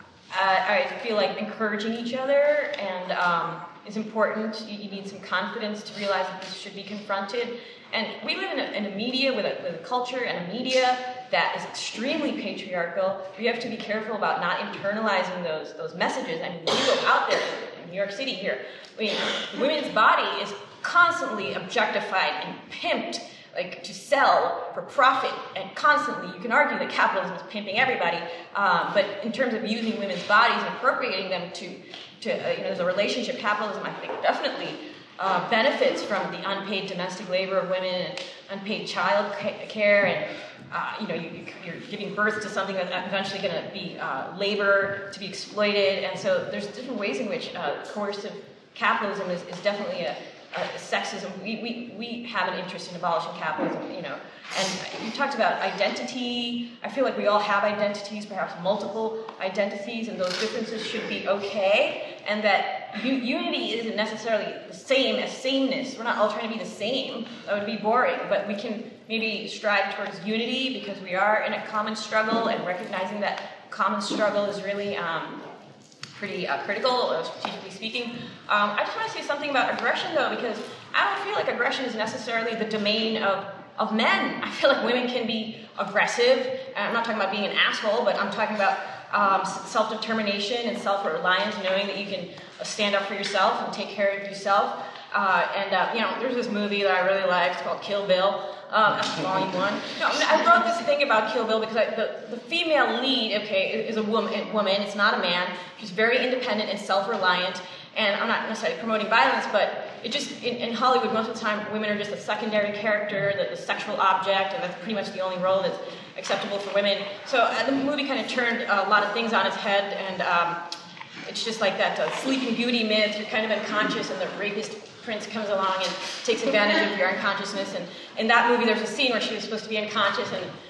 I, I feel like encouraging each other and um, is important. You, you need some confidence to realize that this should be confronted. And we live in a, in a media with a, with a culture and a media that is extremely patriarchal. We have to be careful about not internalizing those those messages. I mean, we go out there in New York City here. I mean, the women's body is constantly objectified and pimped, like to sell for profit, and constantly. You can argue that capitalism is pimping everybody, um, but in terms of using women's bodies and appropriating them to, to uh, you know, there's a relationship. Capitalism, I think, definitely uh, benefits from the unpaid domestic labor of women and unpaid child care, and uh, you know, you, you're giving birth to something that's eventually going to be uh, labor to be exploited, and so there's different ways in which uh, coercive capitalism is, is definitely a Uh, sexism. We, we we have an interest in abolishing capitalism, you know. And you talked about identity. I feel like we all have identities, perhaps multiple identities, and those differences should be okay. And that u- unity isn't necessarily the same as sameness. We're not all trying to be the same. That would be boring. But we can maybe strive towards unity because we are in a common struggle, and recognizing that common struggle is really um, pretty uh, critical, uh, strategically speaking. Um, I just want to say something about aggression, though, because I don't feel like aggression is necessarily the domain of, of men. I feel like women can be aggressive. And I'm not talking about being an asshole, but I'm talking about um, self-determination and self-reliance, knowing that you can uh, stand up for yourself and take care of yourself. Uh, and, uh, you know, there's this movie that I really like. It's called Kill Bill. Um, that's volume one. No, I, mean, I wrote this thing about Kill Bill because I, the, the female lead, okay, is a woman, woman. It's not a man. She's very independent and self-reliant. And I'm not necessarily promoting violence, but it just, in, in Hollywood, most of the time, women are just a secondary character, the, the sexual object, and that's pretty much the only role that's acceptable for women. So uh, the movie kind of turned a lot of things on its head, and um, it's just like that uh, Sleeping Beauty myth. You're kind of unconscious, and the rapist prince comes along and takes advantage of your unconsciousness. And in that movie, there's a scene where she was supposed to be unconscious, and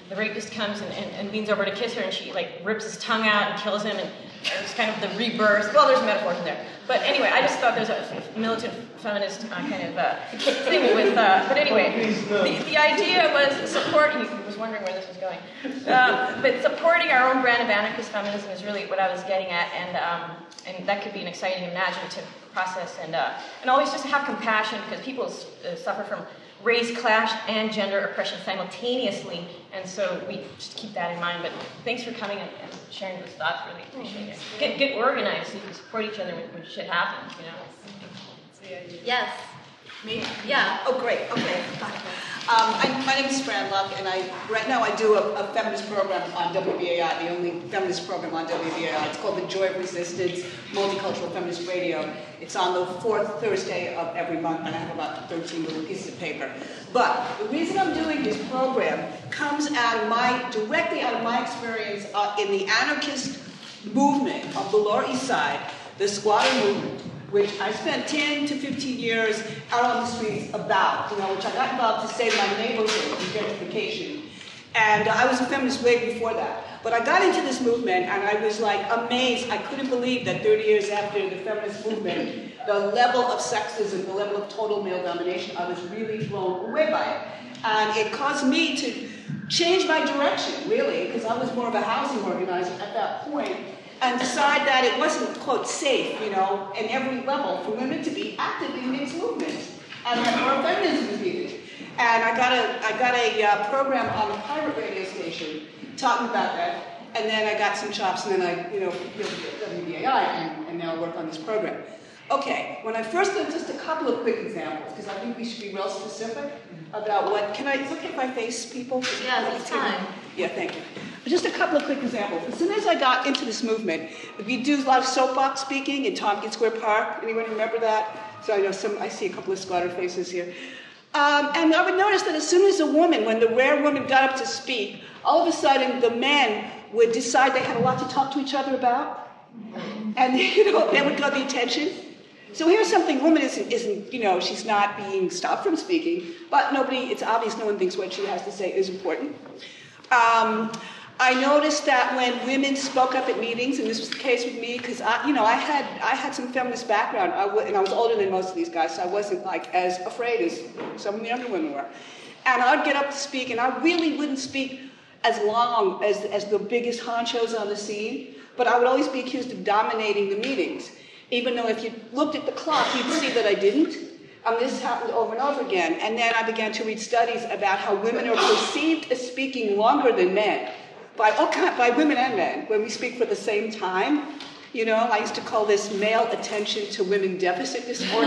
the rapist comes and, and, and leans over to kiss her, and she like rips his tongue out and kills him, and it's kind of the rebirth. Well, there's metaphors in there, but anyway, I just thought there's a militant feminist uh, kind of uh, thing with. Uh, but anyway, the, the idea was support. You was wondering where this was going, um, but supporting our own brand of anarchist feminism is really what I was getting at, and um, and that could be an exciting, imaginative process, and uh, and always just have compassion, because people uh, suffer from race, class, and gender oppression simultaneously, and so we just keep that in mind. But thanks for coming and, and sharing those thoughts. Really appreciate it. Get get organized so you can support each other when, when shit happens. You know. Yes. Me? Yeah. Oh, great. Okay. Um, I, my name is Fran Luck, and I right now I do a, a feminist program on W B A I, the only feminist program on W B A I. It's called the Joy of Resistance Multicultural Feminist Radio. It's on the fourth Thursday of every month, and I have about thirteen little pieces of paper. But the reason I'm doing this program comes out of my, directly out of my experience uh, in the anarchist movement of the Lower East Side, the squatter movement, which I spent ten to fifteen years out on the streets about, you know, which I got involved to save my neighborhood from gentrification. And uh, I was a feminist way before that. But I got into this movement, and I was like amazed. I couldn't believe that thirty years after the feminist movement, the level of sexism, the level of total male domination, I was really blown away by it. And it caused me to change my direction, really, because I was more of a housing organizer at that point, and decide that it wasn't, quote, safe, you know, in every level for women to be active in these movements, and that more feminism is needed. And I got a, I got a uh, program on a pirate radio station talking about that, and then I got some chops, and then I, you know, W B A I, and, and now I work on this program. Okay, when I first did just a couple of quick examples, because I think we should be real specific about what, can I, it's okay if I face people? Yeah, it's time. Yeah, thank you. Just a couple of quick examples. As soon as I got into this movement, we do a lot of soapbox speaking in Tompkins Square Park. Anyone remember that? So I know some, I see a couple of squatter faces here. Um, and I would notice that as soon as a woman, when the rare woman got up to speak, all of a sudden the men would decide they had a lot to talk to each other about. And, you know, that would got the attention. So here's something, woman isn't, isn't, you know, she's not being stopped from speaking, but nobody, it's obvious no one thinks what she has to say is important. Um, I noticed that when women spoke up at meetings, and this was the case with me, because I, you know, I had I had some feminist background, I w- and I was older than most of these guys, so I wasn't like as afraid as some of the younger women were. And I'd get up to speak, and I really wouldn't speak as long as as the biggest honchos on the scene, but I would always be accused of dominating the meetings, even though if you looked at the clock, you'd see that I didn't. Um, this happened over and over again, and then I began to read studies about how women are perceived as speaking longer than men. By all kind, by women and men, when we speak for the same time. You know, I used to call this male attention to women deficit disorder.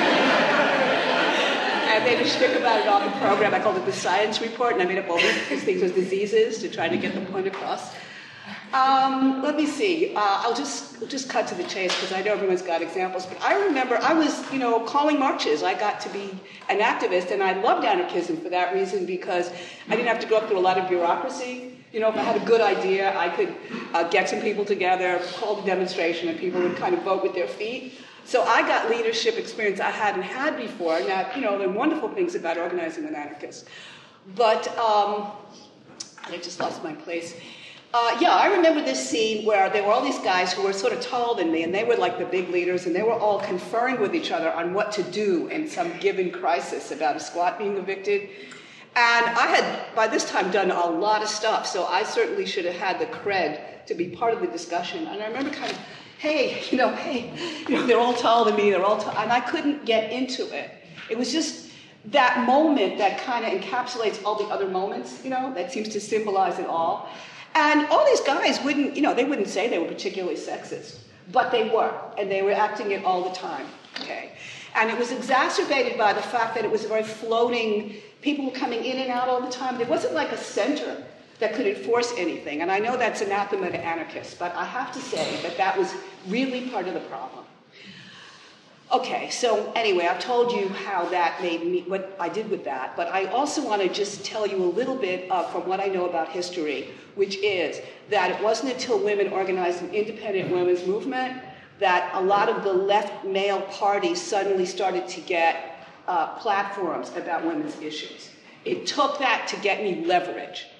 I made a shtick about it on the program. I called it the science report, and I made up all these things as diseases to try to get the point across. Um, let me see. Uh, I'll just just cut to the chase because I know everyone's got examples. But I remember I was, you know, calling marches. I got to be an activist, and I loved anarchism for that reason because I didn't have to go up through a lot of bureaucracy. You know, if I had a good idea, I could uh, get some people together, call the demonstration, and people would kind of vote with their feet. So I got leadership experience I hadn't had before. Now, you know, there are wonderful things about organizing with anarchists. But um, I just lost my place. Uh, yeah, I remember this scene where there were all these guys who were sort of taller than me, and they were like the big leaders, and they were all conferring with each other on what to do in some given crisis about a squat being evicted. And I had, by this time, done a lot of stuff, so I certainly should have had the cred to be part of the discussion. And I remember kind of, hey, you know, hey, you know, they're all taller than me, they're all tall, and I couldn't get into it. It was just that moment that kind of encapsulates all the other moments, you know, that seems to symbolize it all. And all these guys wouldn't, you know, they wouldn't say they were particularly sexist, but they were, and they were acting it all the time, okay? And it was exacerbated by the fact that it was a very floating, people were coming in and out all the time. There wasn't like a center that could enforce anything. And I know that's anathema to anarchists, but I have to say that that was really part of the problem. Okay, so anyway, I've told you how that made me, what I did with that, but I also want to just tell you a little bit uh, from what I know about history, which is that it wasn't until women organized an independent women's movement that a lot of the left male parties suddenly started to get uh, platforms about women's issues. It took that to get me leverage.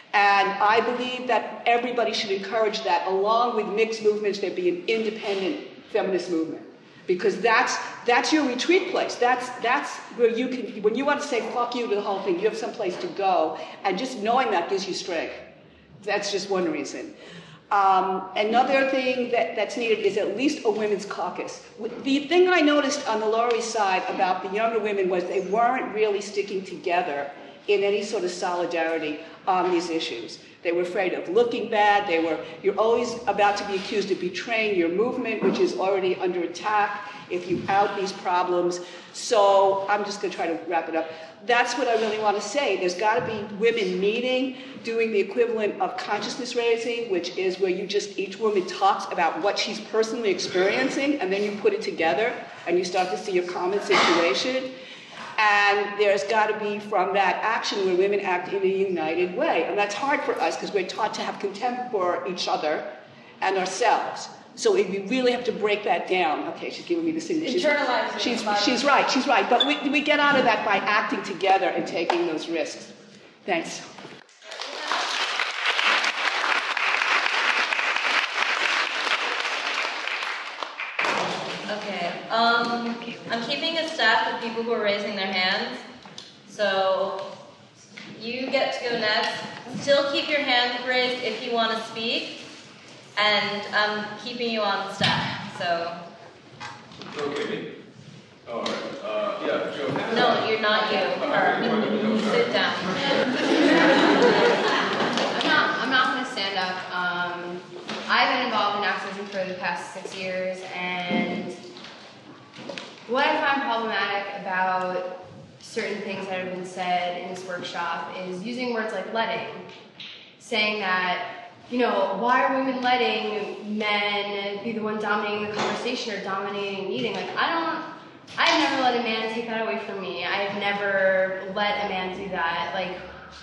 And I believe that everybody should encourage that. Along with mixed movements, there be an independent feminist movement. Because that's that's your retreat place. That's that's where you can, when you want to say fuck you to the whole thing, you have some place to go. And just knowing that gives you strength. That's just one reason. Um, another thing that, that's needed is at least a women's caucus. The thing I noticed on the Lower East Side about the younger women was they weren't really sticking together in any sort of solidarity on these issues. They were afraid of looking bad. They were, you're always about to be accused of betraying your movement, which is already under attack if you out these problems. So I'm just going to try to wrap it up. That's what I really want to say. There's got to be women meeting, doing the equivalent of consciousness raising, which is where you just, each woman talks about what she's personally experiencing, and then you put it together, and you start to see a common situation. And there's got to be, from that action, where women act in a united way. And that's hard for us, because we're taught to have contempt for each other and ourselves. So we really have to break that down. Okay, she's giving me the signal. Internalize it. She's, she's, she's right, she's right. But we, we get out of that by acting together and taking those risks. Thanks. Okay, um, I'm keeping a stack of people who are raising their hands. So you get to go next. Still keep your hands raised if you want to speak. And I'm keeping you on the stack, so. Okay, me? All right. Uh, yeah, Joe. No, you're not you. Her. Sit down. I'm not, I'm not going to stand up. Um, I've been involved in activism for the past six years, and what I find problematic about certain things that have been said in this workshop is using words like letting, saying that, you know, why are women letting men be the one dominating the conversation or dominating a meeting? Like, I don't, I've never let a man take that away from me. I've never let a man do that. Like,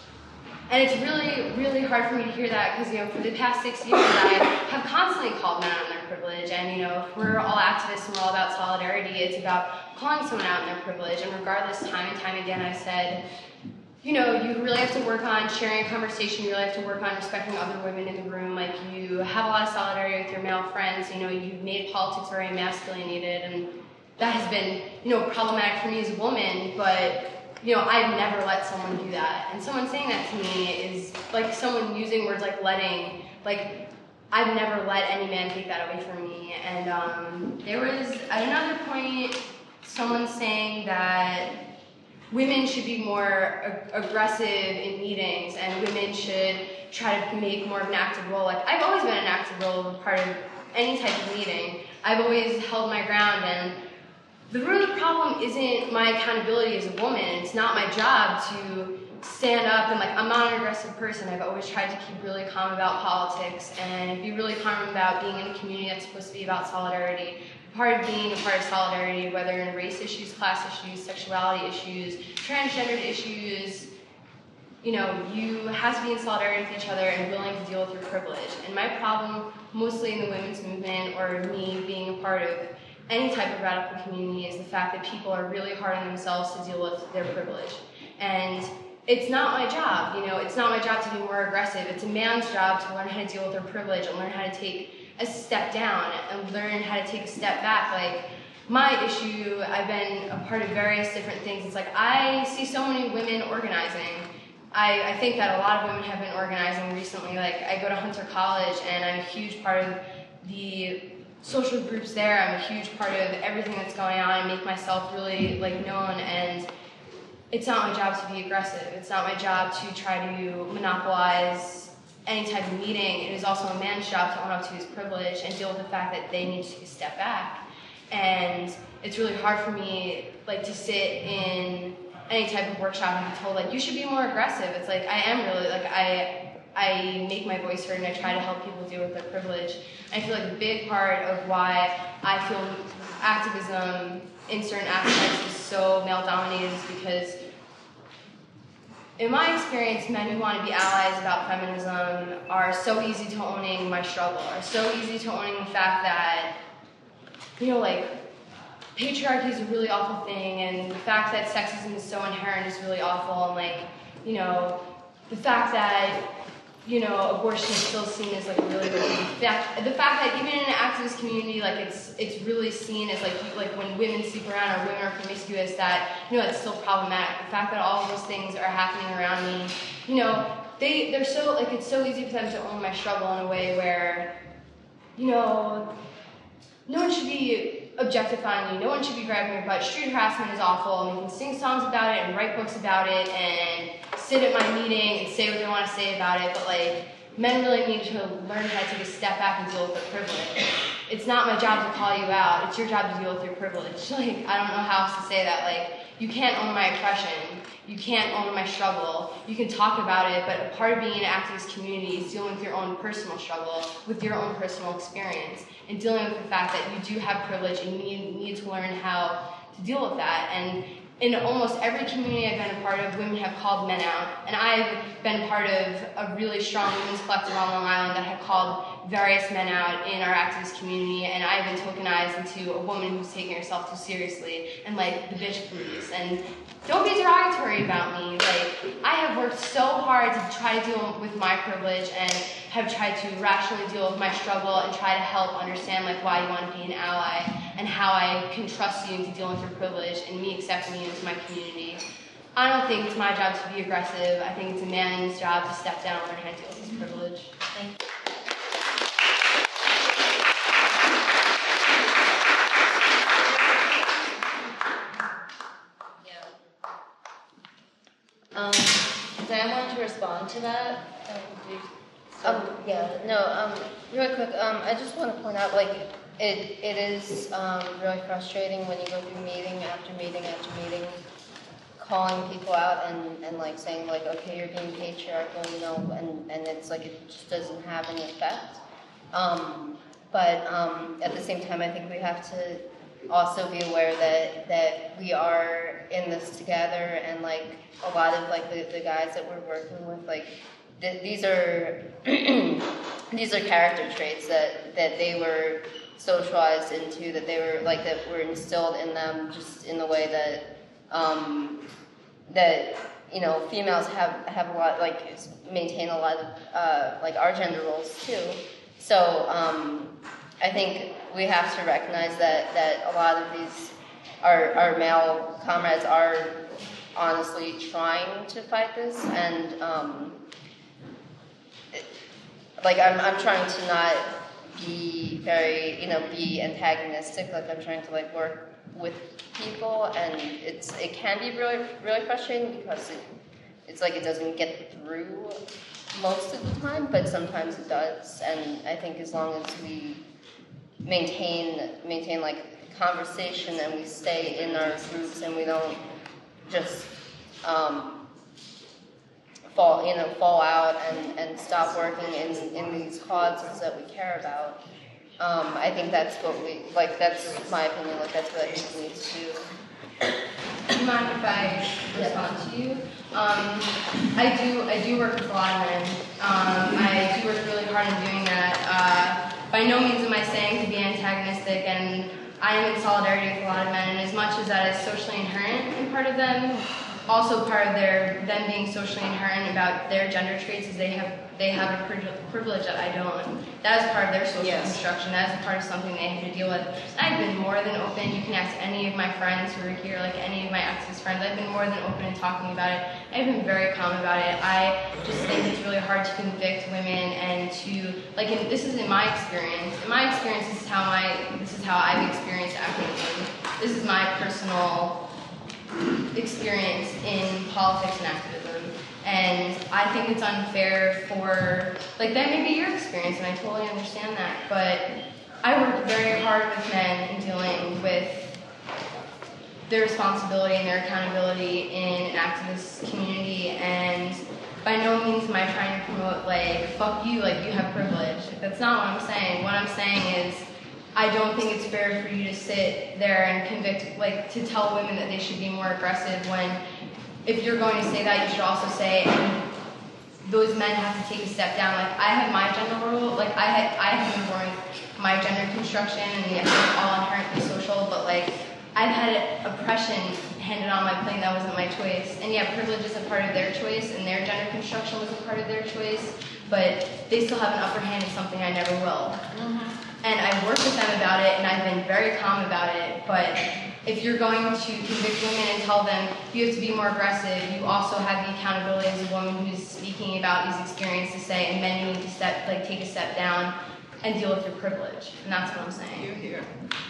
and it's really, really hard for me to hear that because, you know, for the past six years, I have constantly called men out on their privilege. And, you know, if we're all activists and we're all about solidarity, it's about calling someone out on their privilege. And regardless, time and time again, I've said, you know, you really have to work on sharing a conversation. You really have to work on respecting other women in the room. Like, you have a lot of solidarity with your male friends. You know, you've made politics very emasculinated, and that has been, you know, problematic for me as a woman. But, you know, I've never let someone do that. And someone saying that to me is like someone using words like letting. Like, I've never let any man take that away from me. And um, there was, at another point, someone saying that women should be more ag- aggressive in meetings, and women should try to make more of an active role. Like, I've always been an active role of part of any type of meeting. I've always held my ground, and the root of the problem isn't my accountability as a woman. It's not my job to stand up and, like, I'm not an aggressive person. I've always tried to keep really calm about politics and be really calm about being in a community that's supposed to be about solidarity. Part of being a part of solidarity, whether in race issues, class issues, sexuality issues, transgendered issues, you know, you have to be in solidarity with each other and willing to deal with your privilege. And my problem, mostly in the women's movement or me being a part of any type of radical community, is the fact that people are really hard on themselves to deal with their privilege. And it's not my job, you know, it's not my job to be more aggressive. It's a man's job to learn how to deal with their privilege and learn how to take a step down and learn how to take a step back. Like, my issue, I've been a part of various different things. It's like, I see so many women organizing. I, I think that a lot of women have been organizing recently. Like, I go to Hunter College and I'm a huge part of the social groups there. I'm a huge part of everything that's going on. I make myself really, like, known, and it's not my job to be aggressive. It's not my job to try to monopolize any type of meeting. It is also a man's job to own up to his privilege and deal with the fact that they need to take a step back. And it's really hard for me, like, to sit in any type of workshop and be told, like, you should be more aggressive. It's like, I am really, like, I I make my voice heard and I try to help people deal with their privilege. And I feel like a big part of why I feel activism in certain aspects is so male-dominated is because, in my experience, men who want to be allies about feminism are so easy to owning my struggle, are so easy to owning the fact that, you know, like, patriarchy is a really awful thing, and the fact that sexism is so inherent is really awful, and, like, you know, the fact that you know, abortion is still seen as like a really big fact. The fact that even in an activist community, like it's it's really seen as like like when women sleep around or women are promiscuous, that you know it's still problematic. The fact that all of those things are happening around me, you know, they they're so like it's so easy for them to own my struggle in a way where, you know, no one should be objectifying you. No one should be grabbing your butt. Street harassment is awful, and we can sing songs about it and write books about it and sit at my meeting and say what they want to say about it, but like men really need to learn how to take a step back and deal with their privilege. It's not my job to call you out. It's your job to deal with your privilege. Like, I don't know how else to say that. Like, you can't own my oppression. You can't own my struggle. You can talk about it, but a part of being an activist community is dealing with your own personal struggle, with your own personal experience, and dealing with the fact that you do have privilege and you need, need to learn how to deal with that. And in almost every community I've been a part of, women have called men out. And I've been part of a really strong women's collective on Long Island that have called various men out in our activist community. And I've been tokenized into a woman who's taking herself too seriously and like the bitch please. And don't be derogatory about me. Like, I have worked so hard to try to deal with my privilege and have tried to rationally deal with my struggle and try to help understand like why you want to be an ally and how I can trust you into dealing with your privilege and me accepting you into my community. I don't think it's my job to be aggressive. I think it's a man's job to step down and learn how to deal with his privilege. Thank you. Um, so I wanted to respond to that. Um, yeah, no, um, really quick, um, I just want to point out, like, it it is um, really frustrating when you go through meeting after meeting after meeting, calling people out and, and like, saying, like, okay, you're being patriarchal, you know, and, and it's like, it just doesn't have any effect. Um, but um, at the same time, I think we have to also be aware that that we are in this together, and like a lot of like the, the guys that we're working with, like th- these are these are character traits that that they were socialized into, that they were like that were instilled in them, just in the way that um, that you know females have have a lot, like maintain a lot of uh, like our gender roles too. So um, I think we have to recognize that, that a lot of these, our, our male comrades are honestly trying to fight this, and um, it, like I'm, I'm trying to not be very, you know, be antagonistic. Like I'm trying to like work with people, and it's it can be really really frustrating because it, it's like it doesn't get through most of the time, but sometimes it does. And I think as long as we maintain maintain like conversation and we stay in our groups and we don't just um, fall you know fall out and, and stop working in, in these causes that we care about, um, I think that's what we like that's my opinion, like that's what I think we need to do. Do you mind if I respond to you? Um, I do I do work with a lot of men. Um, I do work really hard in doing that. Uh, By no means am I saying to be antagonistic, and I am in solidarity with a lot of men, and as much as that is socially inherent in part of them, also part of their them being socially inherent about their gender traits is they have they have a privilege that I don't. That is part of their social yes. construction. That is part of something they have to deal with. I've been more than open. You can ask any of my friends who are here, like any of my activist friends. I've been more than open in talking about it. I've been very calm about it. I just think it's really hard to convict women and to like. In, this is in my experience. In my experience, this is how my this is how I've experienced activism. This is my personal experience in politics and activism. And I think it's unfair for, like, that may be your experience, and I totally understand that, but I work very hard with men in dealing with their responsibility and their accountability in an activist community, and by no means am I trying to promote, like, fuck you, like, you have privilege. That's not what I'm saying. What I'm saying is, I don't think it's fair for you to sit there and convict, like, to tell women that they should be more aggressive when, if you're going to say that, you should also say, and those men have to take a step down. Like, I have my gender role, like, I, had, I have been born with my gender construction, and yes, it's all inherently social, but, like, I've had oppression handed on my plane that wasn't my choice. And yeah, privilege is a part of their choice, and their gender construction was a part of their choice, but they still have an upper hand in something I never will. Mm-hmm. And I've worked with them about it, and I've been very calm about it, but if you're going to convict women and tell them you have to be more aggressive, you also have the accountability as a woman who's speaking about these experiences to say, and men, you need to step, like, take a step down and deal with your privilege. And that's what I'm saying. You're here.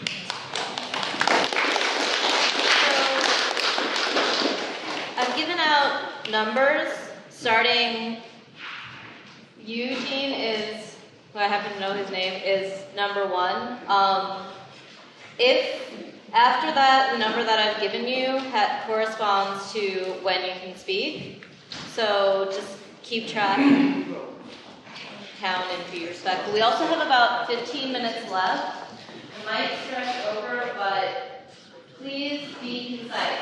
I've given out numbers, starting, Eugene is, who I happen to know his name, is number one. Um, if after that, the number that I've given you ha- corresponds to when you can speak, so just keep track, count, and be respectful. We also have about fifteen minutes left. We might stretch over, but please be concise.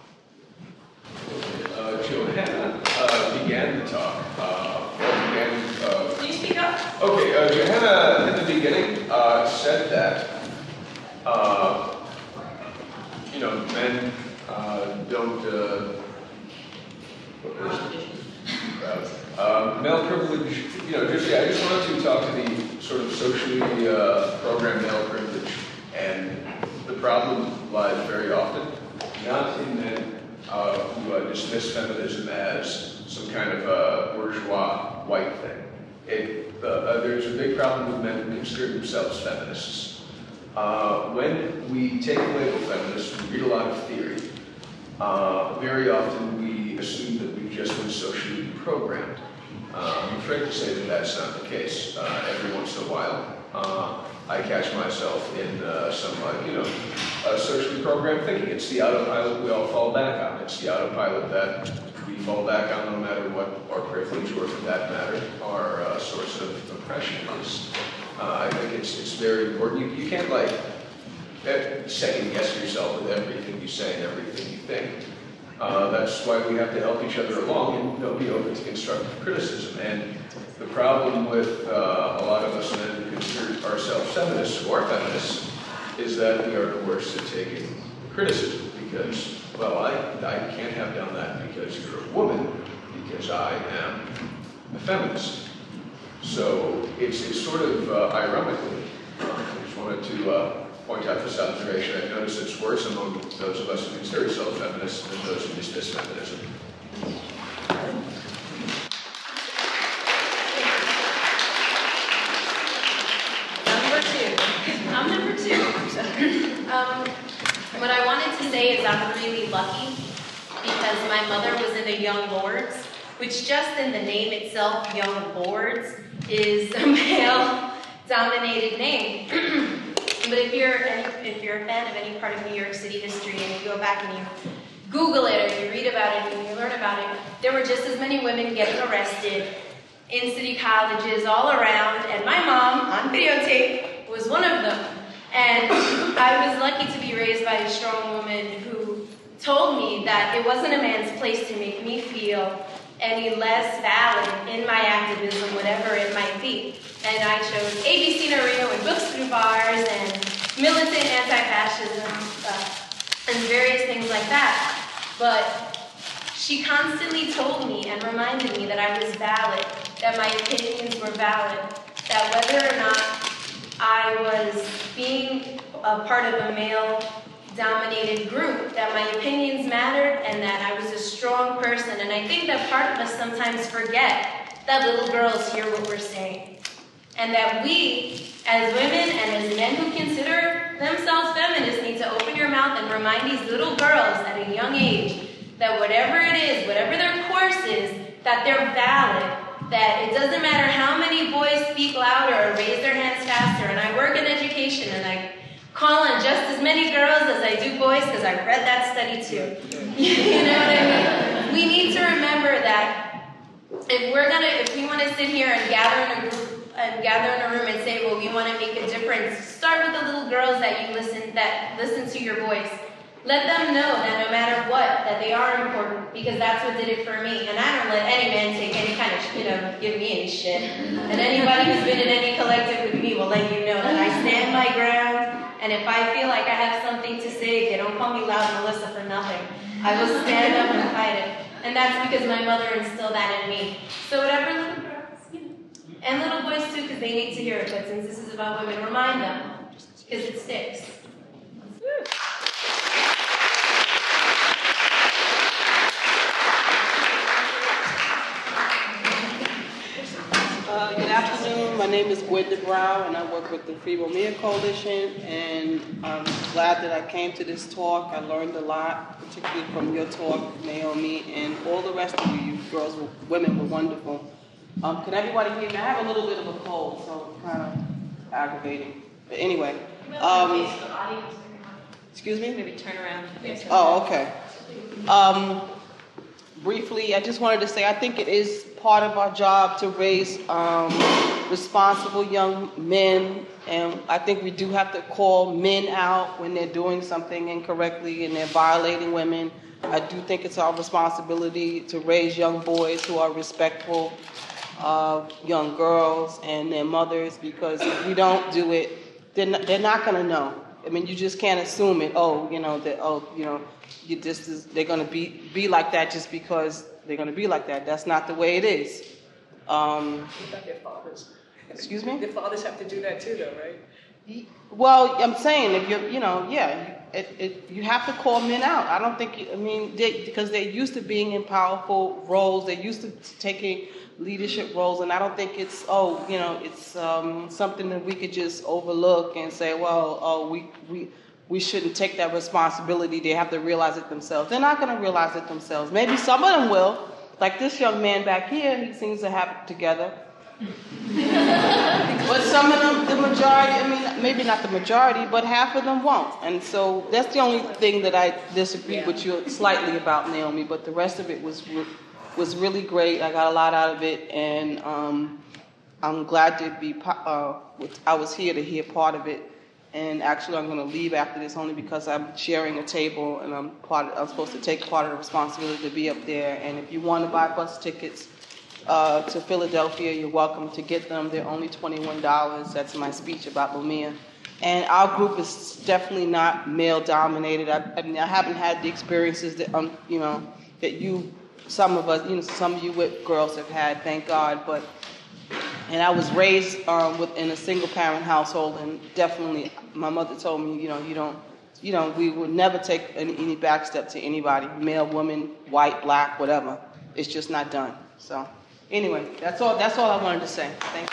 Uh, Johanna uh, began the talk. Uh, began, uh, Can you speak up? okay, uh, Johanna in the beginning uh, said that uh, you know men uh, don't. Uh, what is it? Uh, male privilege. You know, just yeah. I just wanted to talk to the sort of socially uh, programmed male privilege, and the problem lies very often not in men. Uh, who uh, dismiss feminism as some kind of uh, bourgeois white thing. It, uh, uh, there's a big problem with men who consider themselves feminists. Uh, when we take the label feminist, we read a lot of theory. Uh, very often we assume that we've just been socially programmed. Uh, I'm afraid to say that that's not the case. Uh, every once in a while, uh, I catch myself in uh, some, like, you know, uh, socially programmed thinking. It's the autopilot we all fall back on. It's the autopilot that we fall back on no matter what our privilege or, for that matter, our uh, source of oppression is. Uh, I think it's it's very important. You, you can't, like, second guess yourself with everything you say and everything you think. Uh, that's why we have to help each other along and, you know, be open to constructive criticism. And the problem with uh, a lot of us men who consider ourselves feminists or feminists is that we are coerced to taking criticism because, well, I, I can't have done that because you're a woman, because I am a feminist. So it's, it's sort of uh, ironically, uh, I just wanted to uh, point out this observation. I've noticed it's worse among those of us who consider ourselves feminists than those who dismiss feminism. Number two. I'm number two. um, what I wanted to say is I'm really lucky because my mother was in the Young Lords, which just in the name itself, Young Lords, is a male-dominated name. But if you're if you're a fan of any part of New York City history and you go back and you Google it or you read about it and you learn about it, there were just as many women getting arrested in city colleges all around, and my mom, on videotape, was one of them. And I was lucky to be raised by a strong woman who told me that it wasn't a man's place to make me feel any less valid in my activism, whatever it might be. And I chose A B C Narino and Books Through Bars and militant anti-fascism uh, and various things like that. But she constantly told me and reminded me that I was valid, that my opinions were valid, that whether or not I was being a part of a male-dominated group, that my opinions mattered and that I was a strong person. And I think that part of us sometimes forget that little girls hear what we're saying. And that we, as women and as men who consider themselves feminists, need to open your mouth and remind these little girls at a young age that whatever it is, whatever their course is, that they're valid, that it doesn't matter how many boys speak louder or raise their hands faster. And I work in education and I call on just as many girls as I do boys because I read that study too. You know what I mean? We need to remember that if we're gonna, if we want to sit here and gather in a group and gather in a room and say, well, we want to make a difference, start with the little girls that you listen, that listen to your voice. Let them know that no matter what, that they are important, because that's what did it for me. And I don't let any man take any kind of, you know, give me any shit. And anybody who's been in any collective with me will let you know that I stand my ground. And if I feel like I have something to say, they don't call me Loud Melissa for nothing. I will stand up and fight it. And that's because my mother instilled that in me. So whatever little girls, you know, and little boys too, because they need to hear it. But since this is about women, remind them, because it sticks. Uh, good afternoon. My name is Gwenda Brown, and I work with the Free Romania Coalition. And I'm glad that I came to this talk. I learned a lot, particularly from your talk, Naomi, and all the rest of you. You girls, were, women, were wonderful. Um, can everybody hear me? I have a little bit of a cold, so it's kind of aggravating. But anyway, um, excuse me. Maybe turn around. Oh, okay. Um, briefly, I just wanted to say I think it is part of our job to raise um, responsible young men, and I think we do have to call men out when they're doing something incorrectly and they're violating women. I do think it's our responsibility to raise young boys who are respectful of young girls and their mothers, because if we don't do it, they're not, they're not going to know. I mean, you just can't assume it. Oh, you know that. Oh, you know, you just is, they're going to be be like that just because they're going to be like that. That's not the way it is. Um, Their fathers. excuse me? Their fathers have to do that too, though, right? Well, I'm saying if you're, you know, yeah, it, it, you have to call men out. I don't think, I mean, they, because they're used to being in powerful roles. They're used to taking leadership roles, and I don't think it's, oh, you know, it's um, something that we could just overlook and say, well, oh, we we we shouldn't take that responsibility. They have to realize it themselves. They're not going to realize it themselves. Maybe some of them will. Like this young man back here, he seems to have it together. But some of them, the majority, I mean, maybe not the majority, but half of them won't. And so that's the only thing that I disagree yeah. with you slightly about, Naomi, but the rest of it was was really great. I got a lot out of it, and um, I'm glad to be, uh, I was here to hear part of it. And actually, I'm going to leave after this only because I'm sharing a table, and I'm part of, I'm supposed to take part of the responsibility to be up there. And if you want to buy bus tickets uh, to Philadelphia, you're welcome to get them. They're only twenty-one dollars. That's my speech about Lumia. And our group is definitely not male-dominated. I, I mean, I haven't had the experiences that um, you know, that you, some of us, you know, some of you with girls have had. Thank God, but. And I was raised um, within a single-parent household, and definitely, my mother told me, you know, you don't, you know, we would never take any, any backstep to anybody, male, woman, white, black, whatever. It's just not done. So, anyway, that's all. That's all I wanted to say. Thank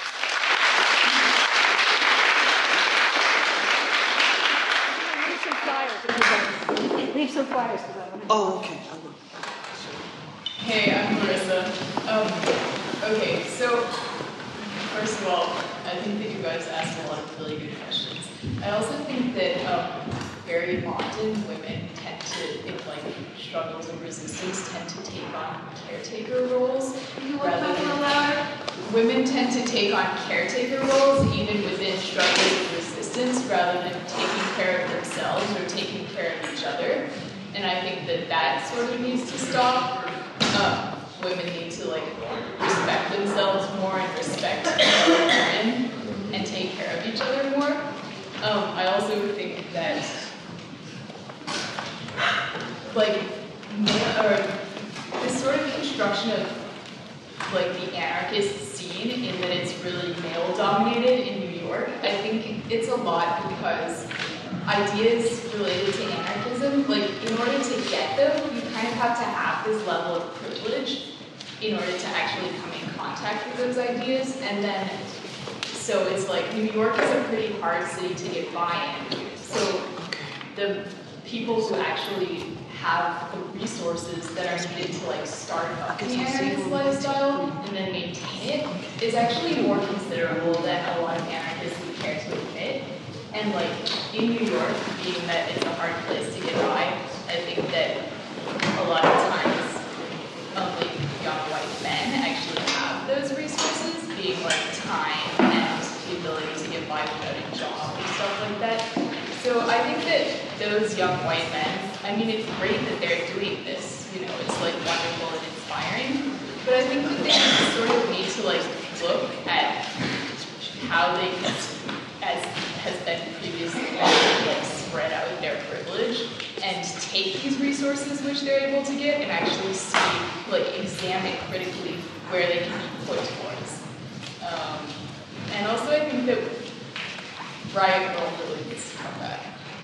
you. Leave some flyers. Leave some flyers. Oh, okay. I will. Hey, I'm Marissa. Um, okay, so. First of all, I think that you guys asked a lot of really good questions. I also think that um, very often women tend to, in like struggles of resistance, tend to take on caretaker roles. Rather than, women tend to take on caretaker roles even within struggles of resistance rather than taking care of themselves or taking care of each other. And I think that that sort of needs to stop. Um, women need to like respect themselves more and respect other women and take care of each other more. Um, I also think that like or this sort of construction of like the anarchist scene in that it's really male dominated in New York, I think it's a lot because ideas related to anarchism, like in order to get them, you kind of have to have this level of privilege in order to actually come in contact with those ideas. And then, so it's like New York is a pretty hard city to get buy-in. So the people who actually have the resources that are needed to like start up the anarchist lifestyle and then maintain it is actually more considerable than a lot of anarchists would care to admit. And like in New York, being that it's a hard place to get by, I think that a lot of times only young white men actually have those resources, being like time and the ability to get by without a job and stuff like that. So So I think that those young white men, I mean, it's great that they're doing this, you know, it's like wonderful and inspiring, but I think that they sort of need to like look at how they, as has been previously like spread out their privilege, and take these resources which they're able to get and actually see, like examine critically where they can be put towards. Um, and also I think that Riot Girl really needs to come back.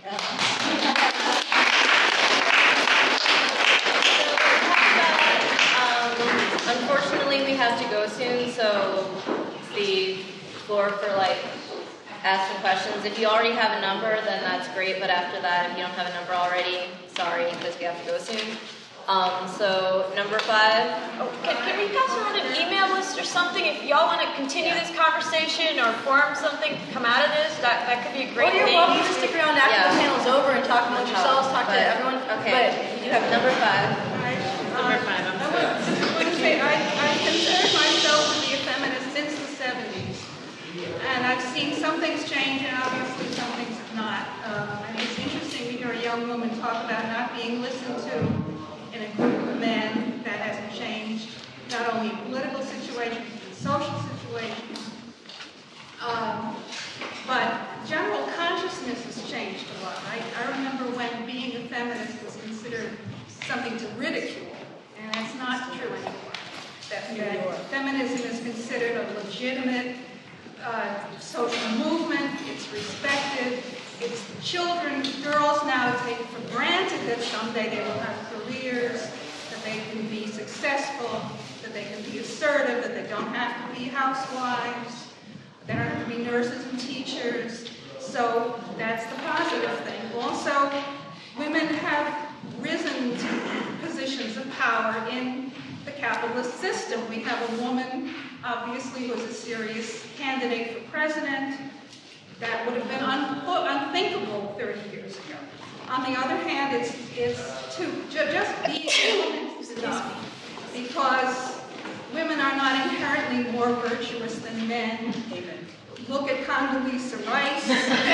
Um, unfortunately, we have to go soon, so the floor for like asking questions. If you already have a number, then that's great, but after that, if you don't have a number already, sorry, because we have to go soon. Um, so, number five. Oh, can, can we pass around an email list or something? If y'all want to continue this conversation or form something to come out of this, that, that could be a great Well, you're thing. welcome to stick around after Yeah. the panel's over and talk amongst yourselves, talk to But- everyone. Okay, you have number five. Number five. I would just want to say I, I consider myself to be a feminist since the seventies. And I've seen some things change and obviously some things not. Um, and it's interesting to hear a young woman talk about not being listened to in a group of men. That hasn't changed, not only in political situations, but social situations. Um, but general consciousness has changed a lot. I, I remember when being a feminist was considered something to ridicule, and that's not true anymore. That, that feminism is considered a legitimate uh, social movement. It's respected. It's children, girls now take it for granted that someday they will have careers, that they can be successful, that they can be assertive, that they don't have to be housewives, they don't have to be nurses and teachers. So that's the positive thing. Also, women have risen to positions of power in the capitalist system. We have a woman, obviously, who is a serious candidate for president. That would have been un- unthinkable thirty years ago. On the other hand, it's, it's to ju- just be a woman is enough, because women are not inherently more virtuous than men. Look at Condoleezza Rice,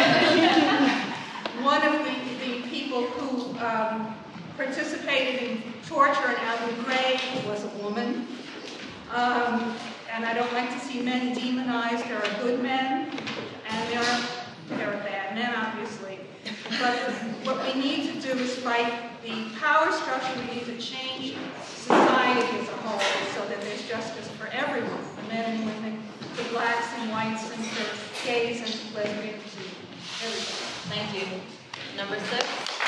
one of the, the people who um, participated in torture in Abu Ghraib was a woman. Um, and I don't like to see men demonized. There are good men, and there are, there are bad men, obviously. But what we need to do is fight the power structure. We need to change society as a whole so that there's justice for everyone, for men and women, for blacks and whites, and for gays and lesbians and everybody. Thank you. Number six.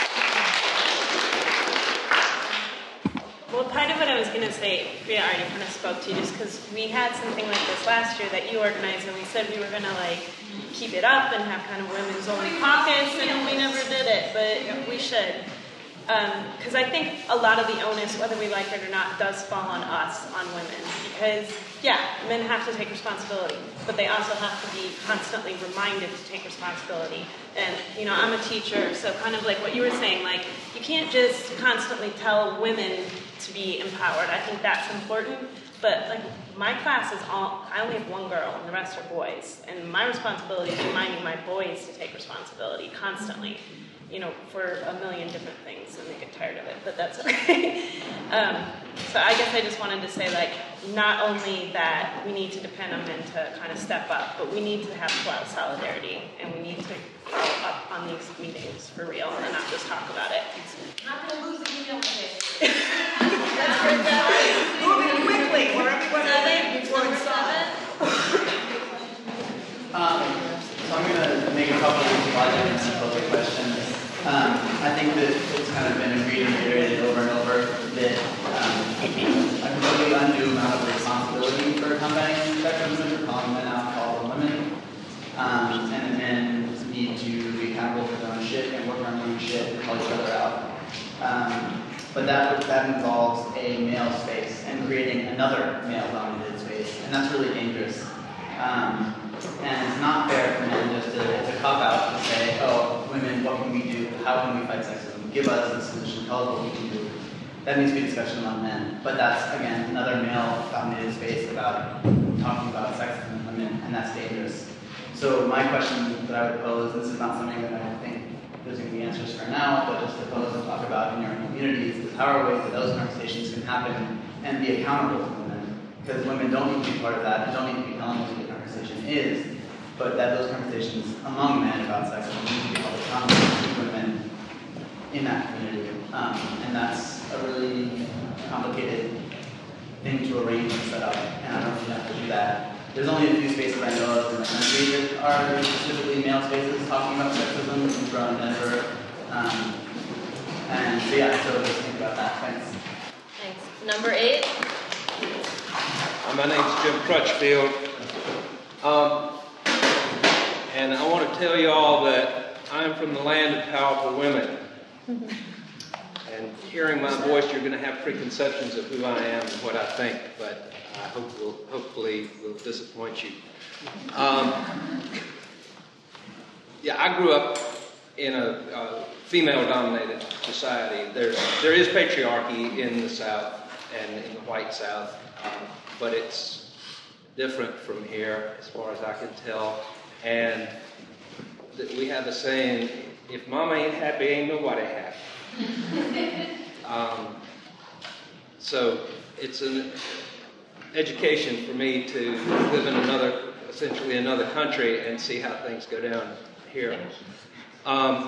Well, part of what I was going to say, Priya already kind of spoke to, just because we had something like this last year that you organized, and we said we were going to like keep it up and have kind of women's only caucus, and we never did it, but we should. Because um, I think a lot of the onus, whether we like it or not, does fall on us, on women. Because, yeah, men have to take responsibility, but they also have to be constantly reminded to take responsibility. And, you know, I'm a teacher, so kind of like what you were saying, like, you can't just constantly tell women to be empowered. I think that's important. But, like, my class is all, I only have one girl, and the rest are boys. And my responsibility is reminding my boys to take responsibility constantly. You know, for a million different things, and they get tired of it, but that's okay. um, so I guess I just wanted to say, like, not only that we need to depend on men to kind of step up, but we need to have solidarity, and we need to follow up on these meetings for real, and not just talk about it. Not going to lose the email today. Moving quickly, where everyone Seven. Number seven. Um, so I'm going to make a couple of projects and public questions. Um, I think that it's kind of been agreed and reiterated over and over that um, a completely undue amount of responsibility for combating sexism, for calling men out, call them women, um, and that men need to be accountable for their own shit and work on their own shit and call each other out. Um, but that that involves a male space and creating another male-dominated space, and that's really dangerous. Um, And it's not fair for men just to, it's a cop-out to say, oh, women, what can we do? How can we fight sexism? Give us a solution, tell us what we can do. That needs to be a discussion among men. But that's, again, another male-dominated space about talking about sexism in women, and that's dangerous. So my question that I would pose, this is not something that I think those are going to be answers for now, but just to pose and talk about in your own communities is how are ways that those conversations can happen and be accountable to women. Because women don't need to be part of that, and don't need to be telling what the conversation is, but that those conversations among men about sexism need to be held accountable to women in that community. Um, and that's a really complicated thing to arrange and set up, and I don't think you have to do that. There's only a few spaces I know of in the country that are specifically male spaces talking about sexism, Umbra and Denver. Um, and so yeah, so just think about that. Thanks. Thanks. Number eight. Uh, my name's Jim Crutchfield. Um, and I want to tell you all that I'm from the land of powerful women. And hearing my voice, you're going to have preconceptions of who I am and what I think, but I hope will, hopefully will disappoint you. Um, yeah, I grew up in a, a female-dominated society. There's, there is patriarchy in the South and in the white South, um, but it's different from here as far as I can tell. And th- we have a saying, if mama ain't happy, ain't nobody happy. um, so it's an education for me to live in another, essentially another country and see how things go down here. Um,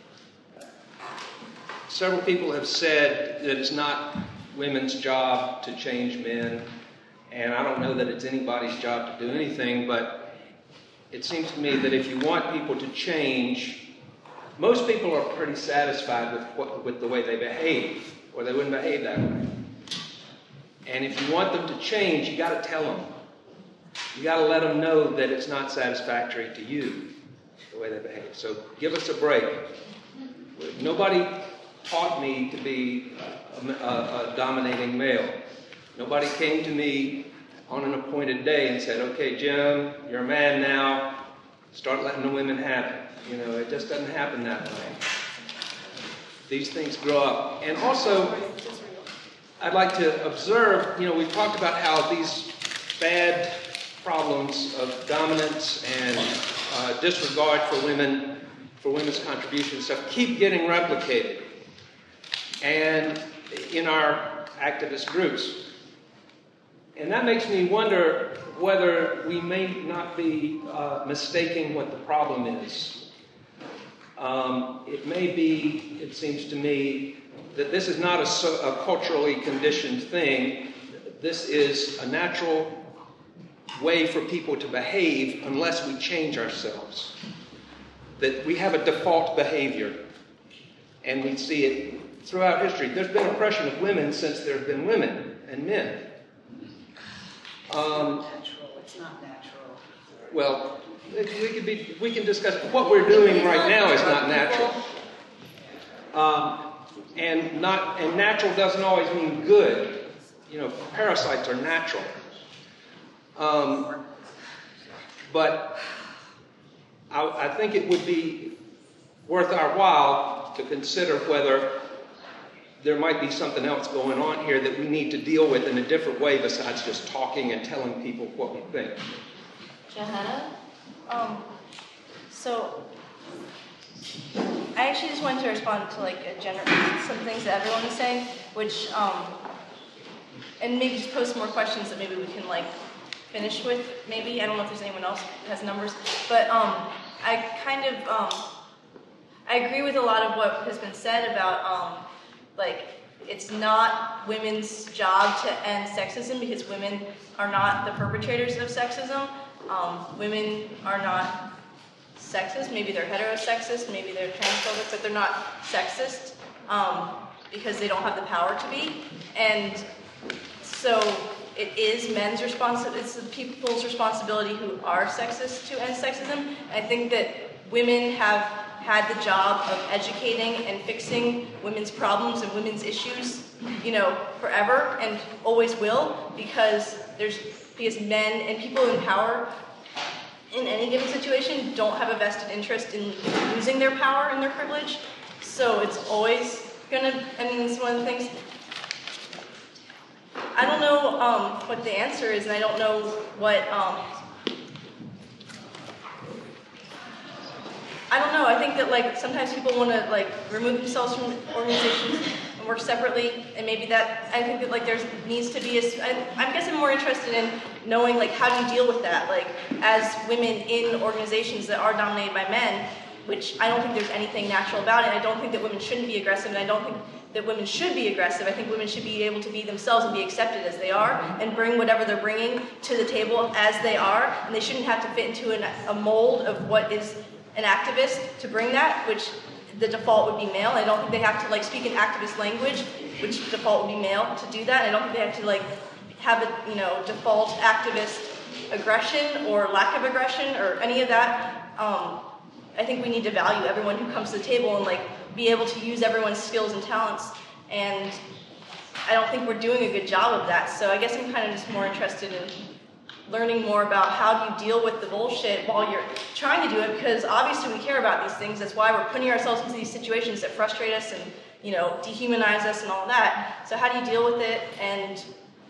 several people have said that it's not women's job to change men, and I don't know that it's anybody's job to do anything, but it seems to me that if you want people to change, most people are pretty satisfied with what, with the way they behave, or they wouldn't behave that way. And if you want them to change, you got to tell them. You got to let them know that it's not satisfactory to you, the way they behave. So give us a break. Nobody taught me to be a, a, a dominating male. Nobody came to me on an appointed day and said, okay, Jim, you're a man now, start letting the women have it. You know, it just doesn't happen that way. These things grow up. And also, I'd like to observe, you know, we've talked about how these bad problems of dominance and uh, disregard for women, for women's contributions stuff, keep getting replicated. And in our activist groups. And that makes me wonder whether we may not be uh, mistaking what the problem is. Um, it may be, it seems to me, that this is not a, so, a culturally conditioned thing. This is a natural way for people to behave unless we change ourselves. That we have a default behavior, and we see it throughout history. There's been oppression of women since there have been women and men. Um, It's not natural. Well, we could be. We can discuss what we're doing right now is not natural, um, and not and natural doesn't always mean good. You know, parasites are natural, um, but I, I think it would be worth our while to consider whether there might be something else going on here that we need to deal with in a different way besides just talking and telling people what we think. Johanna? Um, so, I actually just wanted to respond to like a general, some things that everyone is saying, which, um, and maybe just pose some more questions that maybe we can like finish with, maybe. I don't know if there's anyone else that has numbers, but um, I kind of, um, I agree with a lot of what has been said about, um, like, it's not women's job to end sexism because women are not the perpetrators of sexism. Um, women are not sexist. Maybe they're heterosexist, maybe they're transphobic, but they're not sexist um, because they don't have the power to be. And so it is men's responsibility, it's the people's responsibility who are sexist to end sexism. I think that women have had the job of educating and fixing women's problems and women's issues, you know, forever and always will, because there's because men and people in power in any given situation don't have a vested interest in losing their power and their privilege. So it's always gonna, I mean, it's one of the things. I don't know um, what the answer is, and I don't know what, um, I don't know. I think that like sometimes people want to like remove themselves from organizations and work separately, and maybe that I think that like there's needs to be a. I, I guess I'm more interested in knowing like how do you deal with that, like as women in organizations that are dominated by men, which I don't think there's anything natural about it. I don't think that women shouldn't be aggressive, and I don't think that women should be aggressive. I think women should be able to be themselves and be accepted as they are and bring whatever they're bringing to the table as they are, and they shouldn't have to fit into an, a mold of what is an activist to bring that, which the default would be male. I don't think they have to like speak an activist language, which default would be male to do that. I don't think they have to like have a, you know, default activist aggression or lack of aggression or any of that. Um, I think we need to value everyone who comes to the table and like be able to use everyone's skills and talents, and I don't think we're doing a good job of that. So I guess I'm kind of just more interested in learning more about how do you deal with the bullshit while you're trying to do it, because obviously we care about these things. That's why we're putting ourselves into these situations that frustrate us and, you know, dehumanize us and all that. So how do you deal with it? And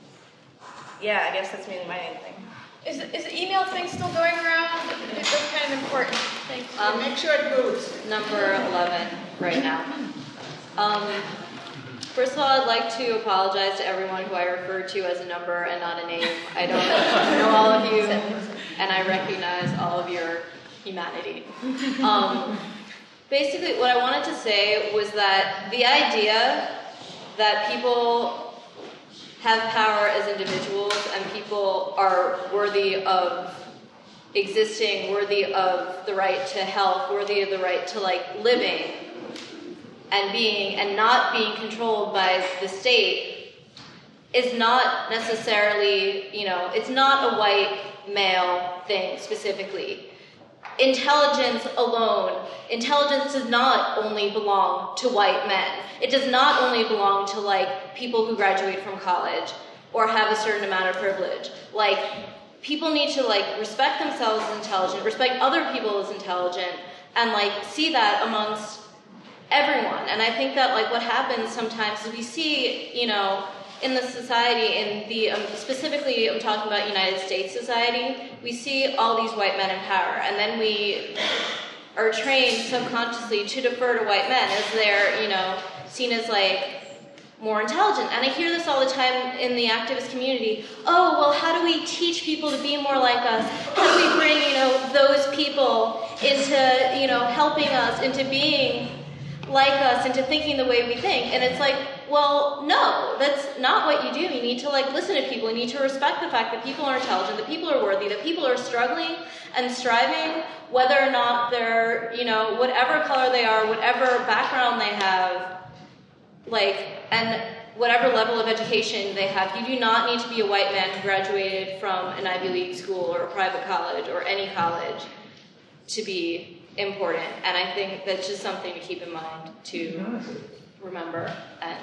yeah, I guess that's mainly my main thing. Is, is the email thing still going around? That's kind of important. Thanks. Um, Make sure it moves. Number eleven right now. Um, first of all, I'd like to apologize to everyone who I referred to as a number and not a name. I don't know all of you, and I recognize all of your humanity. Um, basically, what I wanted to say was that the idea that people have power as individuals and people are worthy of existing, worthy of the right to health, worthy of the right to like living and being and not being controlled by the state is not necessarily, you know, it's not a white male thing specifically. Intelligence alone, intelligence does not only belong to white men. It does not only belong to like people who graduate from college or have a certain amount of privilege. Like, people need to like respect themselves as intelligent, respect other people as intelligent, and like see that amongst everyone. And I think that like what happens sometimes is we see, you know, in the society, in the um, specifically I'm talking about United States society, we see all these white men in power, and then we are trained subconsciously to defer to white men as they're, you know, seen as like more intelligent. And I hear this all the time in the activist community. Oh, well, how do we teach people to be more like us? How do we bring, you know, those people into, you know, helping us, into being like us, into thinking the way we think? And it's like, well, no, that's not what you do. You need to like listen to people. You need to respect the fact that people are intelligent, that people are worthy, that people are struggling and striving, whether or not they're, you know, whatever color they are, whatever background they have, like, and whatever level of education they have. You do not need to be a white man who graduated from an Ivy League school or a private college or any college to be important. And I think that's just something to keep in mind, to remember. And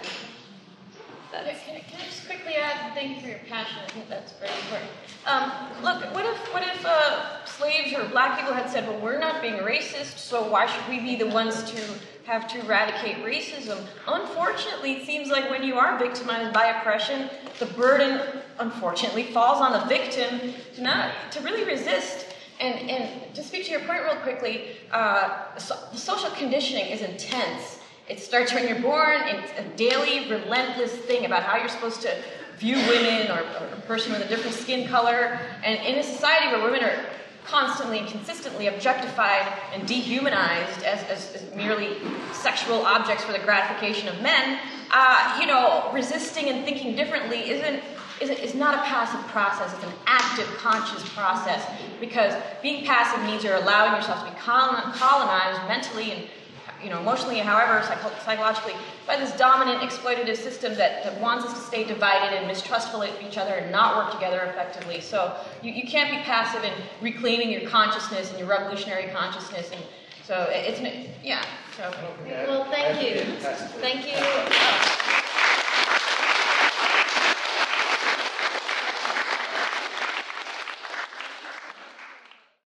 that's... Can, can I just quickly add, thank you for your passion, I think that's very important. Um, look, what if what if uh, slaves or black people had said, well, we're not being racist, so why should we be the ones to have to eradicate racism? Unfortunately, it seems like when you are victimized by oppression, the burden, unfortunately, falls on the victim to not to really resist. And, and to speak to your point real quickly, uh, so, the social conditioning is intense. It starts when you're born, and it's a daily, relentless thing about how you're supposed to view women or, or a person with a different skin color. And in a society where women are constantly and consistently objectified and dehumanized as, as, as merely sexual objects for the gratification of men, uh, you know, resisting and thinking differently isn't is, is not a passive process. It's an active, conscious process, because being passive means you're allowing yourself to be colonized mentally and, you know, emotionally, however, psycho- psychologically, by this dominant, exploitative system that, that wants us to stay divided and mistrustful of each other and not work together effectively. So you, you can't be passive in reclaiming your consciousness and your revolutionary consciousness. And so it's, yeah. So. Well, thank you. Thank you.